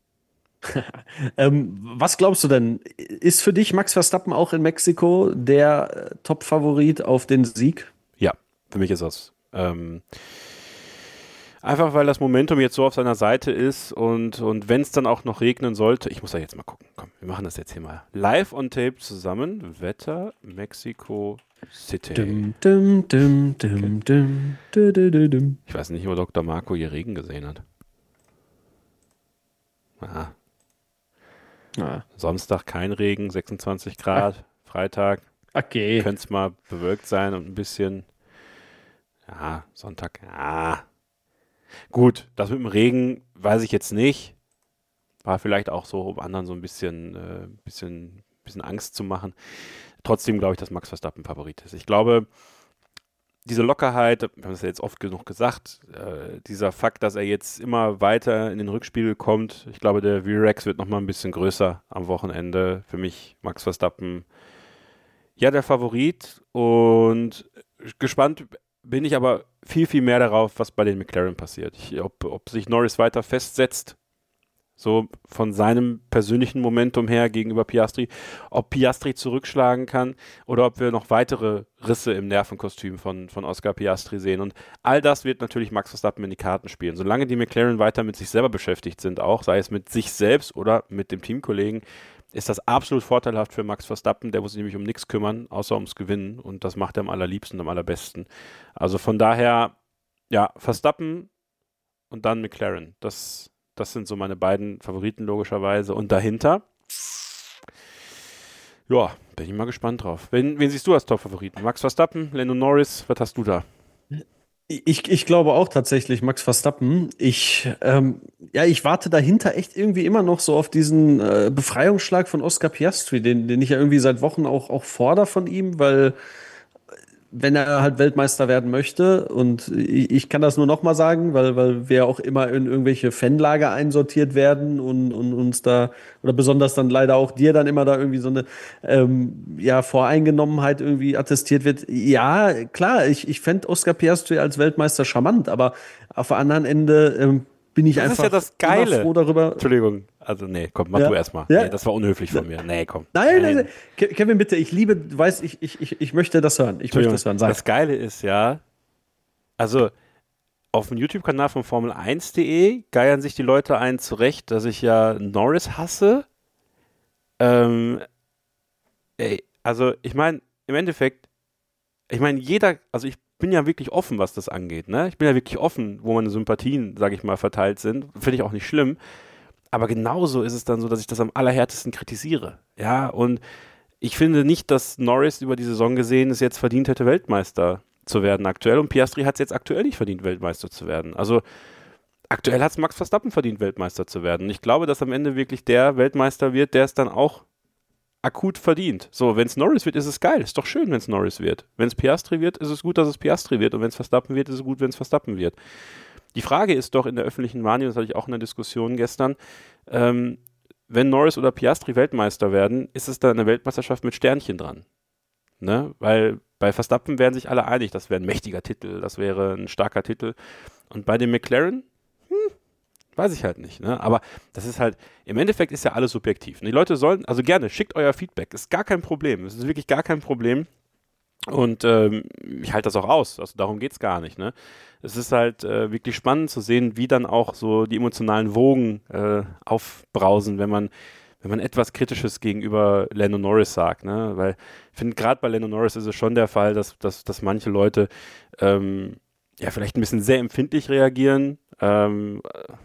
ähm, was glaubst du denn? Ist für dich Max Verstappen auch in Mexiko der äh, Top-Favorit auf den Sieg? Ja, für mich ist das. Ähm, Einfach weil das Momentum jetzt so auf seiner Seite ist und, und wenn es dann auch noch regnen sollte, ich muss da jetzt mal gucken, komm, wir machen das jetzt hier mal live on tape zusammen. Wetter, Mexico City. Dum, dum, dum, dum, dum, dum, dum, dum. Ich weiß nicht, wo Doktor Marco hier Regen gesehen hat. Aha. Ah. Samstag kein Regen, sechsundzwanzig Grad, Freitag. Okay. Könnte es mal bewölkt sein und ein bisschen, ja, Sonntag, ja. Gut, das mit dem Regen weiß ich jetzt nicht. War vielleicht auch so, um anderen so ein bisschen, äh, bisschen, bisschen Angst zu machen. Trotzdem glaube ich, dass Max Verstappen Favorit ist. Ich glaube, diese Lockerheit, wir haben es ja jetzt oft genug gesagt, äh, dieser Fakt, dass er jetzt immer weiter in den Rückspiegel kommt, ich glaube, der V-Rex wird nochmal ein bisschen größer am Wochenende. Für mich Max Verstappen, ja, der Favorit. Und gespannt bin ich aber viel, viel mehr darauf, was bei den McLaren passiert. Ich, ob, ob sich Norris weiter festsetzt, so von seinem persönlichen Momentum her gegenüber Piastri, ob Piastri zurückschlagen kann oder ob wir noch weitere Risse im Nervenkostüm von, von Oscar Piastri sehen. Und all das wird natürlich Max Verstappen in die Karten spielen. Solange die McLaren weiter mit sich selber beschäftigt sind, auch sei es mit sich selbst oder mit dem Teamkollegen, ist das absolut vorteilhaft für Max Verstappen. Der muss sich nämlich um nichts kümmern, außer ums Gewinnen. Und das macht er am allerliebsten, am allerbesten. Also von daher, ja, Verstappen und dann McLaren. Das Das sind so meine beiden Favoriten logischerweise. Und dahinter, ja, bin ich mal gespannt drauf. Wen, wen siehst du als Top-Favoriten? Max Verstappen, Lando Norris, was hast du da? Ich, ich glaube auch tatsächlich Max Verstappen. Ich, ähm, ja, ich warte dahinter echt irgendwie immer noch so auf diesen äh, Befreiungsschlag von Oscar Piastri, den, den ich ja irgendwie seit Wochen auch, auch fordere von ihm, weil wenn er halt Weltmeister werden möchte, und ich, ich kann das nur noch mal sagen, weil, weil wir auch immer in irgendwelche Fanlager einsortiert werden und, und uns da, oder besonders dann leider auch dir dann immer da irgendwie so eine ähm, ja, Voreingenommenheit irgendwie attestiert wird. Ja, klar, ich, ich fände Oscar Piastri als Weltmeister charmant, aber auf der anderen Ende ähm, bin ich Das einfach ist ja das Geile. immer froh darüber. Entschuldigung, also nee, komm, mach Ja. du erstmal. Ja. Nee, das war unhöflich von mir. Nee, komm. Nein, nein, nein. Ke- Kevin, bitte, ich liebe, du weißt, ich, ich, ich, ich möchte das hören. Ich möchte das hören. Sag. Das Geile ist ja, also auf dem YouTube-Kanal von Formel eins punkt de geiern sich die Leute ein zurecht, dass ich ja Norris hasse. Ähm, ey, also ich meine, im Endeffekt, ich meine, jeder, also ich bin ja wirklich offen, was das angeht, ne? Ich bin ja wirklich offen, wo meine Sympathien, sage ich mal, verteilt sind. Finde ich auch nicht schlimm. Aber genauso ist es dann so, dass ich das am allerhärtesten kritisiere. Ja, und ich finde nicht, dass Norris über die Saison gesehen es jetzt verdient hätte, Weltmeister zu werden aktuell. Und Piastri hat es jetzt aktuell nicht verdient, Weltmeister zu werden. Also aktuell hat es Max Verstappen verdient, Weltmeister zu werden. Und ich glaube, dass am Ende wirklich der Weltmeister wird, der es dann auch akut verdient. So, wenn es Norris wird, ist es geil. Ist doch schön, wenn es Norris wird. Wenn es Piastri wird, ist es gut, dass es Piastri wird. Und wenn es Verstappen wird, ist es gut, wenn es Verstappen wird. Die Frage ist doch in der öffentlichen Wahrnehmung, das hatte ich auch in der Diskussion gestern, ähm, wenn Norris oder Piastri Weltmeister werden, ist es da eine Weltmeisterschaft mit Sternchen dran. Ne? Weil bei Verstappen wären sich alle einig, das wäre ein mächtiger Titel, das wäre ein starker Titel. Und bei dem McLaren, hm, weiß ich halt nicht. Ne? Aber das ist halt, im Endeffekt ist ja alles subjektiv. Und die Leute sollen, also gerne, schickt euer Feedback, ist gar kein Problem. Es ist wirklich gar kein Problem. Und ähm, ich halte das auch aus, also darum geht es gar nicht. Ne? Es ist halt äh, wirklich spannend zu sehen, wie dann auch so die emotionalen Wogen äh, aufbrausen, wenn man, wenn man etwas Kritisches gegenüber Lando Norris sagt. Ne? Weil ich finde, gerade bei Lando Norris ist es schon der Fall, dass, dass, dass manche Leute ähm, ja vielleicht ein bisschen sehr empfindlich reagieren. Ähm,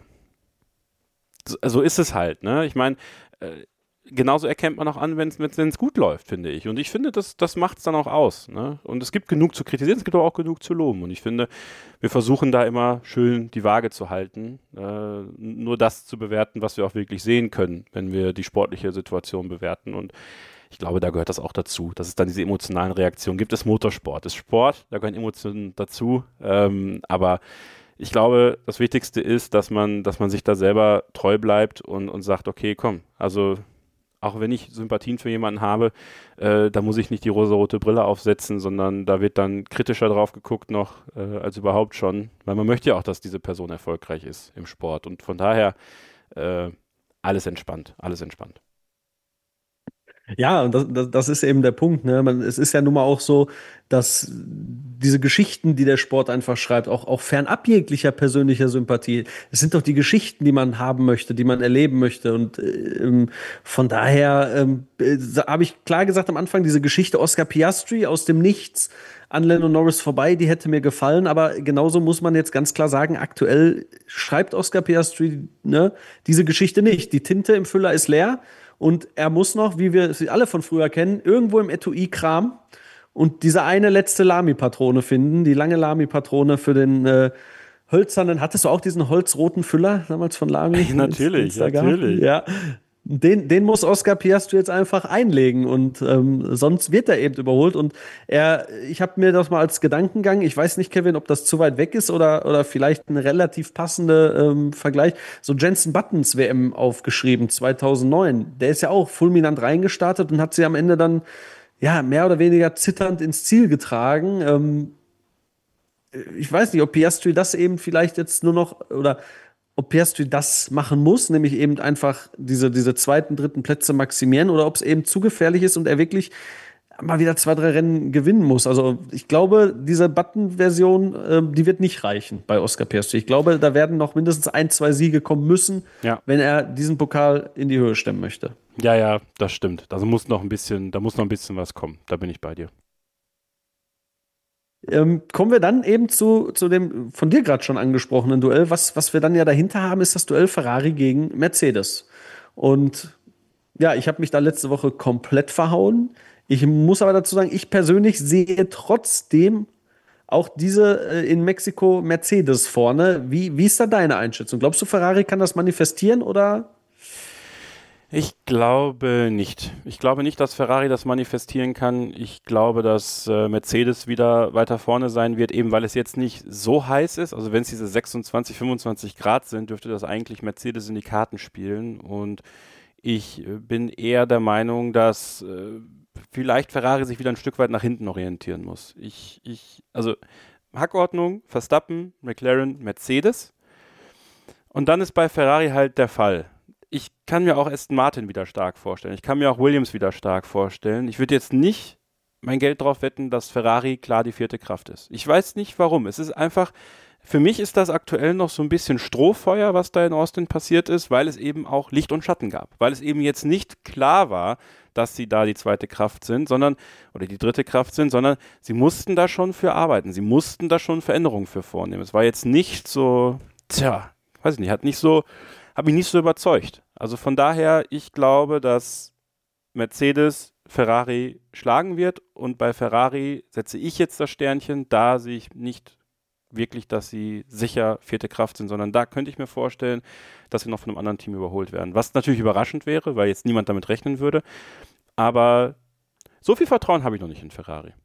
so, so ist es halt. Ne? Ich meine, äh, genauso erkennt man auch an, wenn es gut läuft, finde ich. Und ich finde, das, das macht es dann auch aus. Ne? Und es gibt genug zu kritisieren, es gibt aber auch genug zu loben. Und ich finde, wir versuchen da immer schön die Waage zu halten, äh, nur das zu bewerten, was wir auch wirklich sehen können, wenn wir die sportliche Situation bewerten. Und ich glaube, da gehört das auch dazu, dass es dann diese emotionalen Reaktionen gibt. Es ist Motorsport, es ist Sport, da gehören Emotionen dazu. Ähm, aber ich glaube, das Wichtigste ist, dass man, dass man sich da selber treu bleibt und, und sagt, okay, komm, also auch wenn ich Sympathien für jemanden habe, äh, da muss ich nicht die rosarote Brille aufsetzen, sondern da wird dann kritischer drauf geguckt noch äh, als überhaupt schon, weil man möchte ja auch, dass diese Person erfolgreich ist im Sport. Und von daher äh, alles entspannt, alles entspannt. Ja, und das, das, das ist eben der Punkt. Ne? Man, es ist ja nun mal auch so, dass diese Geschichten, die der Sport einfach schreibt, auch, auch fernab jeglicher persönlicher Sympathie, es sind doch die Geschichten, die man haben möchte, die man erleben möchte. Und ähm, von daher ähm, äh, habe ich klar gesagt am Anfang, diese Geschichte Oscar Piastri aus dem Nichts an Lando Norris vorbei, die hätte mir gefallen. Aber genauso muss man jetzt ganz klar sagen, aktuell schreibt Oscar Piastri ne, diese Geschichte nicht. Die Tinte im Füller ist leer. Und er muss noch, wie wir sie alle von früher kennen, irgendwo im Etui kramen und diese eine letzte Lamy-Patrone finden, die lange Lamy-Patrone für den äh, hölzernen. Hattest du auch diesen holzroten Füller damals von Lamy? Natürlich, natürlich. Ja. Den, den muss Oscar Piastri jetzt einfach einlegen und ähm, sonst wird er eben überholt. Und er, ich habe mir das mal als Gedankengang, ich weiß nicht, Kevin, ob das zu weit weg ist oder, oder vielleicht ein relativ passender ähm, Vergleich. So Jenson Buttons W M aufgeschrieben, zweitausendneun. Der ist ja auch fulminant reingestartet und hat sie am Ende dann ja mehr oder weniger zitternd ins Ziel getragen. Ähm, ich weiß nicht, ob Piastri das eben vielleicht jetzt nur noch oder ob Piastri das machen muss, nämlich eben einfach diese, diese zweiten, dritten Plätze maximieren oder ob es eben zu gefährlich ist und er wirklich mal wieder zwei, drei Rennen gewinnen muss. Also ich glaube, diese Button-Version, äh, die wird nicht reichen bei Oscar Piastri. Ich glaube, da werden noch mindestens ein, zwei Siege kommen müssen, ja. wenn er diesen Pokal in die Höhe stemmen möchte. Ja, ja, das stimmt. Also muss noch ein bisschen, da muss noch ein bisschen was kommen. Da bin ich bei dir. Ähm, kommen wir dann eben zu, zu dem von dir gerade schon angesprochenen Duell. Was, was wir dann ja dahinter haben, ist das Duell Ferrari gegen Mercedes. Und ja, ich habe mich da letzte Woche komplett verhauen. Ich muss aber dazu sagen, ich persönlich sehe trotzdem auch diese äh, in Mexiko Mercedes vorne. Wie, wie ist da deine Einschätzung? Glaubst du, Ferrari kann das manifestieren oder? Ich glaube nicht. Ich glaube nicht, dass Ferrari das manifestieren kann. Ich glaube, dass äh, Mercedes wieder weiter vorne sein wird, eben weil es jetzt nicht so heiß ist. Also wenn es diese sechsundzwanzig, fünfundzwanzig Grad sind, dürfte das eigentlich Mercedes in die Karten spielen. Und ich äh, bin eher der Meinung, dass äh, vielleicht Ferrari sich wieder ein Stück weit nach hinten orientieren muss. Ich, ich, also Hackordnung, Verstappen, McLaren, Mercedes. Und dann ist bei Ferrari halt der Fall. Ich kann mir auch Aston Martin wieder stark vorstellen. Ich kann mir auch Williams wieder stark vorstellen. Ich würde jetzt nicht mein Geld drauf wetten, dass Ferrari klar die vierte Kraft ist. Ich weiß nicht warum. Es ist einfach, für mich ist das aktuell noch so ein bisschen Strohfeuer, was da in Austin passiert ist, weil es eben auch Licht und Schatten gab. Weil es eben jetzt nicht klar war, dass sie da die zweite Kraft sind, sondern, oder die dritte Kraft sind, sondern sie mussten da schon für arbeiten. Sie mussten da schon Veränderungen für vornehmen. Es war jetzt nicht so, tja, weiß ich nicht, hat nicht so, hat mich nicht so überzeugt. Also von daher, ich glaube, dass Mercedes Ferrari schlagen wird und bei Ferrari setze ich jetzt das Sternchen, da sehe ich nicht wirklich, dass sie sicher vierte Kraft sind, sondern da könnte ich mir vorstellen, dass sie noch von einem anderen Team überholt werden. Was natürlich überraschend wäre, weil jetzt niemand damit rechnen würde, aber so viel Vertrauen habe ich noch nicht in Ferrari.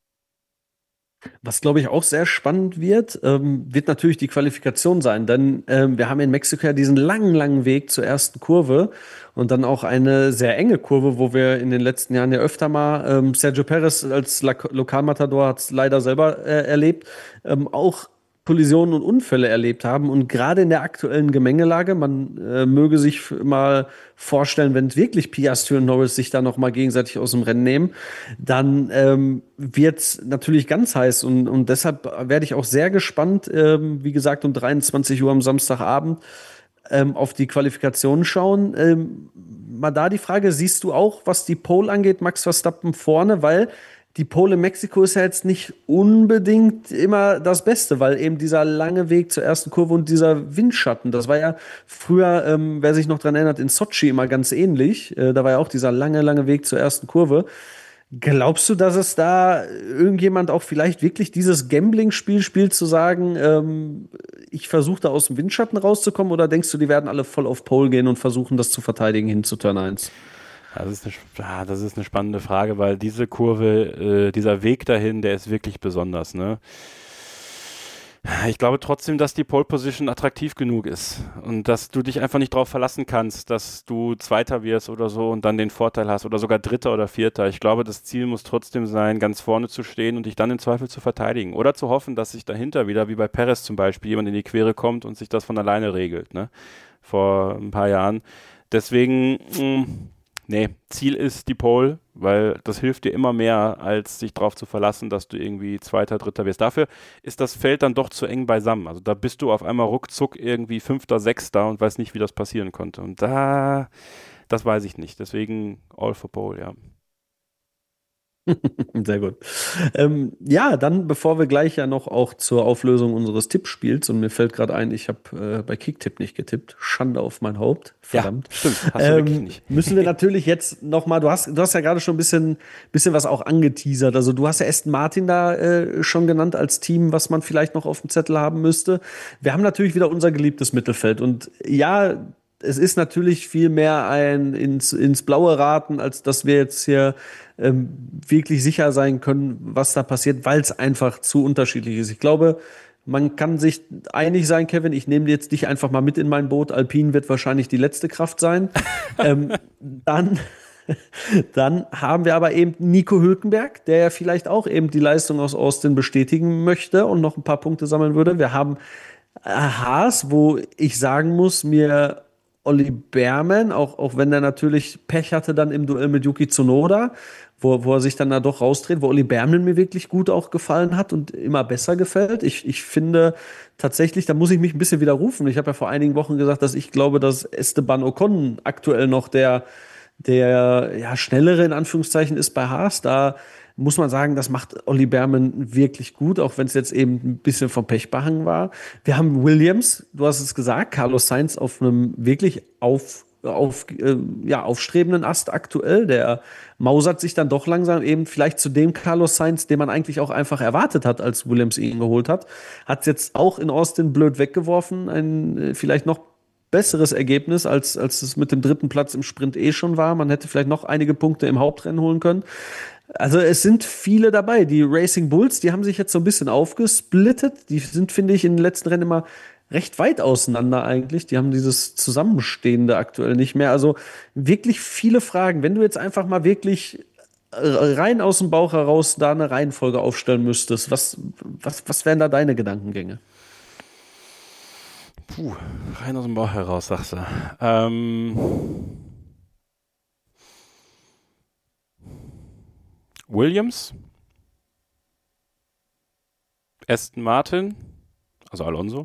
Was, glaube ich, auch sehr spannend wird, ähm, wird natürlich die Qualifikation sein. Denn ähm, wir haben in Mexiko ja diesen langen, langen Weg zur ersten Kurve und dann auch eine sehr enge Kurve, wo wir in den letzten Jahren ja öfter mal, ähm, Sergio Perez als La- Lokalmatador hat es leider selber äh, erlebt, ähm, auch Kollisionen und Unfälle erlebt haben. Und gerade in der aktuellen Gemengelage, man äh, möge sich f- mal vorstellen, wenn wirklich Piastri und Norris sich da noch mal gegenseitig aus dem Rennen nehmen, dann ähm, wird's natürlich ganz heiß. Und, und deshalb werde ich auch sehr gespannt, ähm, wie gesagt, um dreiundzwanzig Uhr am Samstagabend ähm, auf die Qualifikation schauen. Ähm, mal da die Frage, siehst du auch, was die Pole angeht, Max Verstappen vorne? Weil die Pole in Mexiko ist ja jetzt nicht unbedingt immer das Beste, weil eben dieser lange Weg zur ersten Kurve und dieser Windschatten, das war ja früher, ähm, wer sich noch dran erinnert, in Sochi immer ganz ähnlich. Äh, da war ja auch dieser lange, lange Weg zur ersten Kurve. Glaubst du, dass es da irgendjemand auch vielleicht wirklich dieses Gambling-Spiel spielt, zu sagen, ähm, ich versuche da aus dem Windschatten rauszukommen, oder denkst du, die werden alle voll auf Pole gehen und versuchen, das zu verteidigen hin zu Turn eins? Das ist eine, ja, das ist eine spannende Frage, weil diese Kurve, äh, dieser Weg dahin, der ist wirklich besonders, ne? Ich glaube trotzdem, dass die Pole Position attraktiv genug ist und dass du dich einfach nicht darauf verlassen kannst, dass du Zweiter wirst oder so und dann den Vorteil hast oder sogar Dritter oder Vierter. Ich glaube, das Ziel muss trotzdem sein, ganz vorne zu stehen und dich dann im Zweifel zu verteidigen oder zu hoffen, dass sich dahinter wieder, wie bei Perez zum Beispiel, jemand in die Quere kommt und sich das von alleine regelt, ne? Vor ein paar Jahren. Deswegen, mh, Nee, Ziel ist die Pole, weil das hilft dir immer mehr, als sich darauf zu verlassen, dass du irgendwie Zweiter, Dritter wirst. Dafür ist das Feld dann doch zu eng beisammen. Also da bist du auf einmal ruckzuck irgendwie Fünfter, Sechster und weiß nicht, wie das passieren konnte. Und da, das weiß ich nicht. Deswegen all for Pole, ja. Sehr gut. Ähm, ja, dann, bevor wir gleich ja noch auch zur Auflösung unseres Tippspiels, und mir fällt gerade ein, ich habe äh, bei Kicktipp nicht getippt. Schande auf mein Haupt. Verdammt. Ja, stimmt. Hast du ähm, wirklich nicht. Müssen wir natürlich jetzt noch mal, du hast, du hast ja gerade schon ein bisschen, bisschen was auch angeteasert. Also du hast ja Aston Martin da äh, schon genannt als Team, was man vielleicht noch auf dem Zettel haben müsste. Wir haben natürlich wieder unser geliebtes Mittelfeld. Und ja, es ist natürlich viel mehr ein ins, ins Blaue raten, als dass wir jetzt hier ähm, wirklich sicher sein können, was da passiert, weil es einfach zu unterschiedlich ist. Ich glaube, man kann sich einig sein, Kevin, ich nehme jetzt dich einfach mal mit in mein Boot. Alpine wird wahrscheinlich die letzte Kraft sein. ähm, dann, dann haben wir aber eben Nico Hülkenberg, der ja vielleicht auch eben die Leistung aus Austin bestätigen möchte und noch ein paar Punkte sammeln würde. Wir haben Haas, wo ich sagen muss, mir Olli Behrmann, auch, auch wenn er natürlich Pech hatte dann im Duell mit Yuki Tsunoda, wo, wo er sich dann da doch rausdreht, wo Olli Behrmann mir wirklich gut auch gefallen hat und immer besser gefällt. Ich, ich finde tatsächlich, da muss ich mich ein bisschen widerrufen. Ich habe ja vor einigen Wochen gesagt, dass ich glaube, dass Esteban Ocon aktuell noch der, der ja, schnellere in Anführungszeichen ist bei Haas. Da muss man sagen, das macht Olli Behrmann wirklich gut, auch wenn es jetzt eben ein bisschen vom Pech behangen war. Wir haben Williams, du hast es gesagt, Carlos Sainz auf einem wirklich auf, auf, äh, ja, aufstrebenden Ast aktuell. Der mausert sich dann doch langsam eben vielleicht zu dem Carlos Sainz, den man eigentlich auch einfach erwartet hat, als Williams ihn geholt hat. Hat es jetzt auch in Austin blöd weggeworfen, ein äh, vielleicht noch besseres Ergebnis, als, als es mit dem dritten Platz im Sprint eh schon war. Man hätte vielleicht noch einige Punkte im Hauptrennen holen können. Also es sind viele dabei. Die Racing Bulls, die haben sich jetzt so ein bisschen aufgesplittet. Die sind, finde ich, in den letzten Rennen immer recht weit auseinander eigentlich. Die haben dieses Zusammenstehende aktuell nicht mehr. Also wirklich viele Fragen. Wenn du jetzt einfach mal wirklich rein aus dem Bauch heraus da eine Reihenfolge aufstellen müsstest, was, was, was wären da deine Gedankengänge? Puh, rein aus dem Bauch heraus, sagst du. Ähm... Williams, Aston Martin, also Alonso,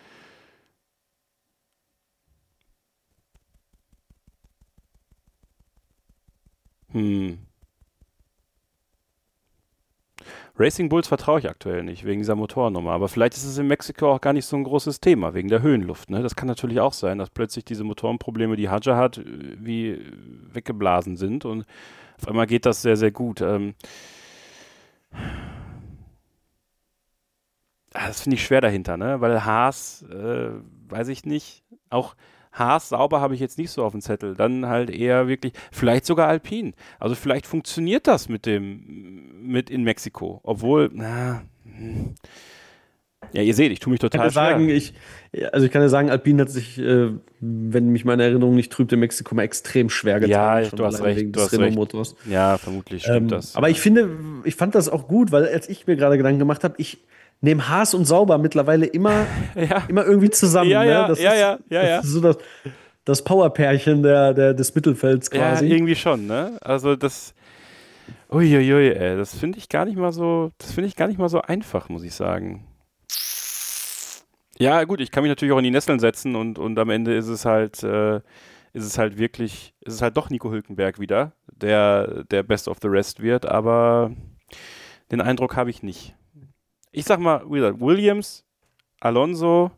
hm. Racing Bulls vertraue ich aktuell nicht, wegen dieser Motornummer, aber vielleicht ist es in Mexiko auch gar nicht so ein großes Thema, wegen der Höhenluft, ne? Das kann natürlich auch sein, dass plötzlich diese Motorenprobleme, die Hadjar hat, wie weggeblasen sind und auf einmal geht das sehr, sehr gut. Ähm, das finde ich schwer dahinter, ne? Weil Haas, äh, weiß ich nicht, auch Haas sauber habe ich jetzt nicht so auf dem Zettel. Dann halt eher wirklich, vielleicht sogar Alpine. Also vielleicht funktioniert das mit dem, mit in Mexiko. Obwohl, na, hm. Ja, ihr seht, ich tue mich total ich kann schwer. Sagen, ich, also ich kann ja sagen, Alpine hat sich, äh, wenn mich meine Erinnerung nicht trübt, in Mexiko mal extrem schwer getan. Ja, schon du hast recht. wegen Du des hast recht. Motors. Ja, vermutlich stimmt Ähm, das. aber ich finde, ich fand das auch gut, weil als ich mir gerade Gedanken gemacht habe, ich nehme Haas und Sauber mittlerweile immer, ja. immer irgendwie zusammen. Ja, ja, ne? das ja, ist, ja, ja, ja. Das ist so das, das Powerpärchen der, der, des Mittelfelds quasi. Ja, irgendwie schon, ne? Also das, uiuiui, ey, das finde ich gar nicht mal so, das finde ich gar nicht mal so einfach, muss ich sagen. Ja, gut, ich kann mich natürlich auch in die Nesseln setzen und, und am Ende ist es halt, äh, ist es halt wirklich, ist es halt doch Nico Hülkenberg wieder, der, der Best of the Rest wird, aber den Eindruck habe ich nicht. Ich sag mal, Williams, Alonso,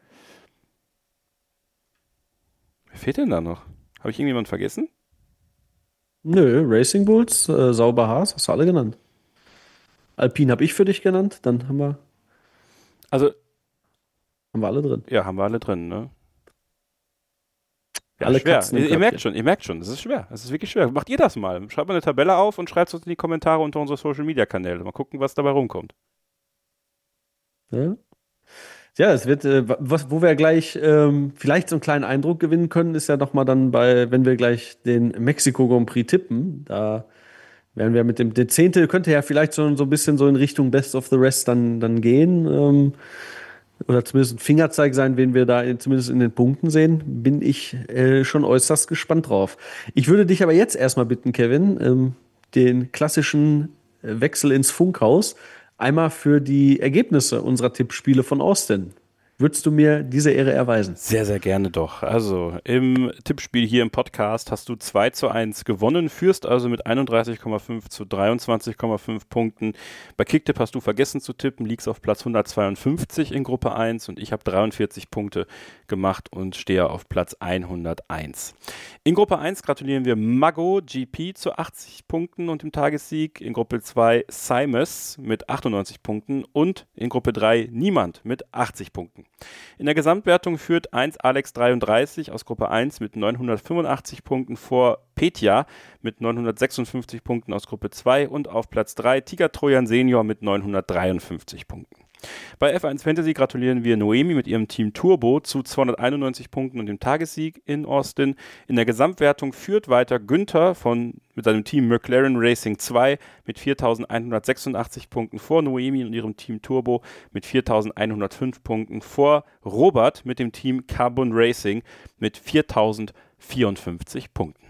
wer fehlt denn da noch? Habe ich irgendjemanden vergessen? Nö, Racing Bulls, äh, Sauber Haas, hast du alle genannt. Alpine habe ich für dich genannt, dann haben wir, Also, haben wir alle drin. ja, haben wir alle drin, ne? Ja, Alle schwer. Katzen im Ihr, ihr Köpfchen. merkt schon, ihr merkt schon, es ist schwer. Es ist wirklich schwer. Macht ihr das mal. Schreibt mal eine Tabelle auf und schreibt es uns in die Kommentare unter unsere Social Media Kanäle. Mal gucken, was dabei rumkommt. Ja, ja es wird, äh, was, wo wir gleich ähm, vielleicht so einen kleinen Eindruck gewinnen können, ist ja noch mal dann bei, wenn wir gleich den Mexiko Grand Prix tippen, da werden wir mit dem, der Zehnte könnte ja vielleicht so, so ein bisschen so in Richtung Best of the Rest dann, dann gehen. Ähm, oder zumindest ein Fingerzeig sein, wen wir da in, zumindest in den Punkten sehen, bin ich äh, schon äußerst gespannt drauf. Ich würde dich aber jetzt erstmal bitten, Kevin, ähm, den klassischen Wechsel ins Funkhaus einmal für die Ergebnisse unserer Tippspiele von Austin. Würdest du mir diese Ehre erweisen? Sehr, sehr gerne doch. Also im Tippspiel hier im Podcast hast du zwei zu eins gewonnen, führst also mit einunddreißig Komma fünf zu dreiundzwanzig Komma fünf Punkten. Bei Kicktipp hast du vergessen zu tippen, liegst auf Platz hundertzweiundfünfzig in Gruppe eins und ich habe dreiundvierzig Punkte gemacht und stehe auf Platz hunderteins. In Gruppe eins gratulieren wir Mago G P zu achtzig Punkten und dem Tagessieg. In Gruppe zwei Simus mit achtundneunzig Punkten und in Gruppe drei Niemand mit achtzig Punkten. In der Gesamtwertung führt eins Alex dreiunddreißig aus Gruppe eins mit neunhundertfünfundachtzig Punkten vor Petja mit neunhundertsechsundfünfzig Punkten aus Gruppe zwei und auf Platz drei Tiger Trojan Senior mit neunhundertdreiundfünfzig Punkten. Bei F eins Fantasy gratulieren wir Noemi mit ihrem Team Turbo zu zweihunderteinundneunzig Punkten und dem Tagessieg in Austin. In der Gesamtwertung führt weiter Günther von, mit seinem Team McLaren Racing zwei mit viertausendeinhundertsechsundachtzig Punkten vor Noemi und ihrem Team Turbo mit viertausendeinhundertfünf Punkten vor Robert mit dem Team Carbon Racing mit viertausendvierundfünfzig Punkten.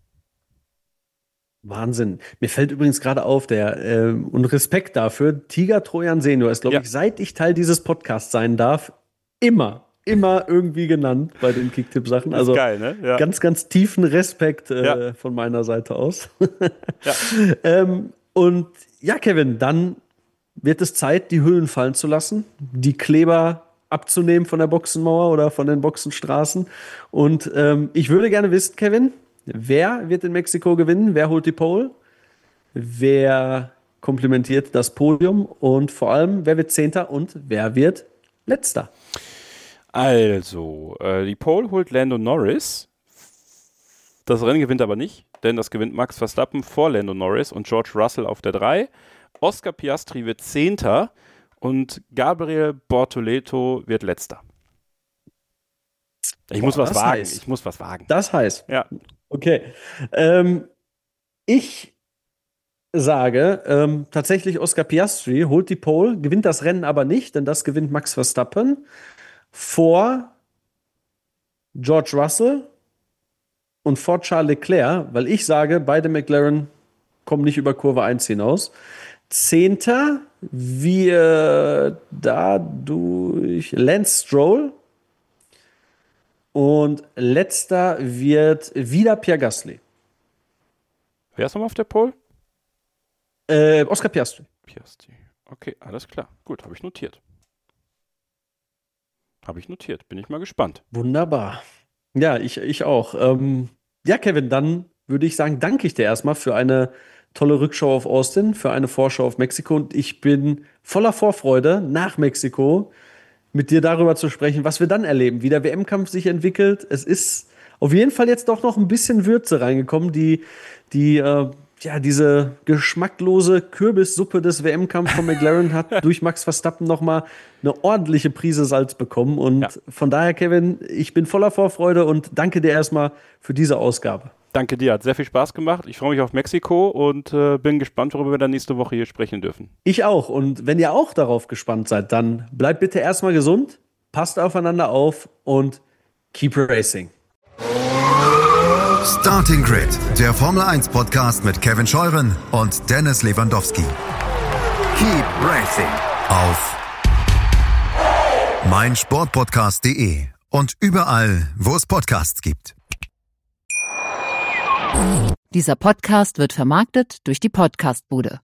Wahnsinn. Mir fällt übrigens gerade auf, der äh, und Respekt dafür, Tiger Trojan Senior ist, glaube Ja. ich, seit ich Teil dieses Podcasts sein darf, immer, immer irgendwie genannt bei den Kicktipp-Sachen. Also geil, ne? Ja. ganz, ganz tiefen Respekt äh, Ja. von meiner Seite aus. Ja. ähm, und ja, Kevin, dann wird es Zeit, die Hüllen fallen zu lassen, die Kleber abzunehmen von der Boxenmauer oder von den Boxenstraßen. Und ähm, ich würde gerne wissen, Kevin, wer wird in Mexiko gewinnen? Wer holt die Pole? Wer komplimentiert das Podium? Und vor allem, wer wird Zehnter und wer wird Letzter? Also, äh, die Pole holt Lando Norris. Das Rennen gewinnt aber nicht, denn das gewinnt Max Verstappen vor Lando Norris und George Russell auf der drei. Oscar Piastri wird Zehnter und Gabriel Bortoleto wird Letzter. Ich Boah, muss was das wagen. heißt- Ich muss was wagen. Das heißt, Ja. okay. Ähm, ich sage ähm, tatsächlich, Oscar Piastri holt die Pole, gewinnt das Rennen aber nicht, denn das gewinnt Max Verstappen vor George Russell und vor Charles Leclerc, weil ich sage, beide McLaren kommen nicht über Kurve eins hinaus. Zehnter wird dadurch Lance Stroll. Und letzter wird wieder Pierre Gasly. Wer ist nochmal auf der Pole? Äh, Oscar Piastri. Piastri. Okay, alles klar. Gut, habe ich notiert. Habe ich notiert. Bin ich mal gespannt. Wunderbar. Ja, ich, ich auch. Ähm, ja, Kevin, dann würde ich sagen, danke ich dir erstmal für eine tolle Rückschau auf Austin, für eine Vorschau auf Mexiko. Und ich bin voller Vorfreude nach Mexiko mit dir darüber zu sprechen, was wir dann erleben, wie der W M-Kampf sich entwickelt. Es ist auf jeden Fall jetzt doch noch ein bisschen Würze reingekommen, die, die äh, ja, diese geschmacklose Kürbissuppe des W M-Kampfs von McLaren hat durch Max Verstappen noch mal eine ordentliche Prise Salz bekommen. Und Ja. von daher, Kevin, ich bin voller Vorfreude und danke dir erstmal für diese Ausgabe. Danke dir, hat sehr viel Spaß gemacht. Ich freue mich auf Mexiko und äh, bin gespannt, worüber wir dann nächste Woche hier sprechen dürfen. Ich auch. Und wenn ihr auch darauf gespannt seid, dann bleibt bitte erstmal gesund, passt aufeinander auf und keep racing. Starting Grid, der Formel eins Podcast mit Kevin Scheuren und Dennis Lewandowski. Keep racing auf meinsportpodcast punkt de und überall, wo es Podcasts gibt. Dieser Podcast wird vermarktet durch die Podcastbude.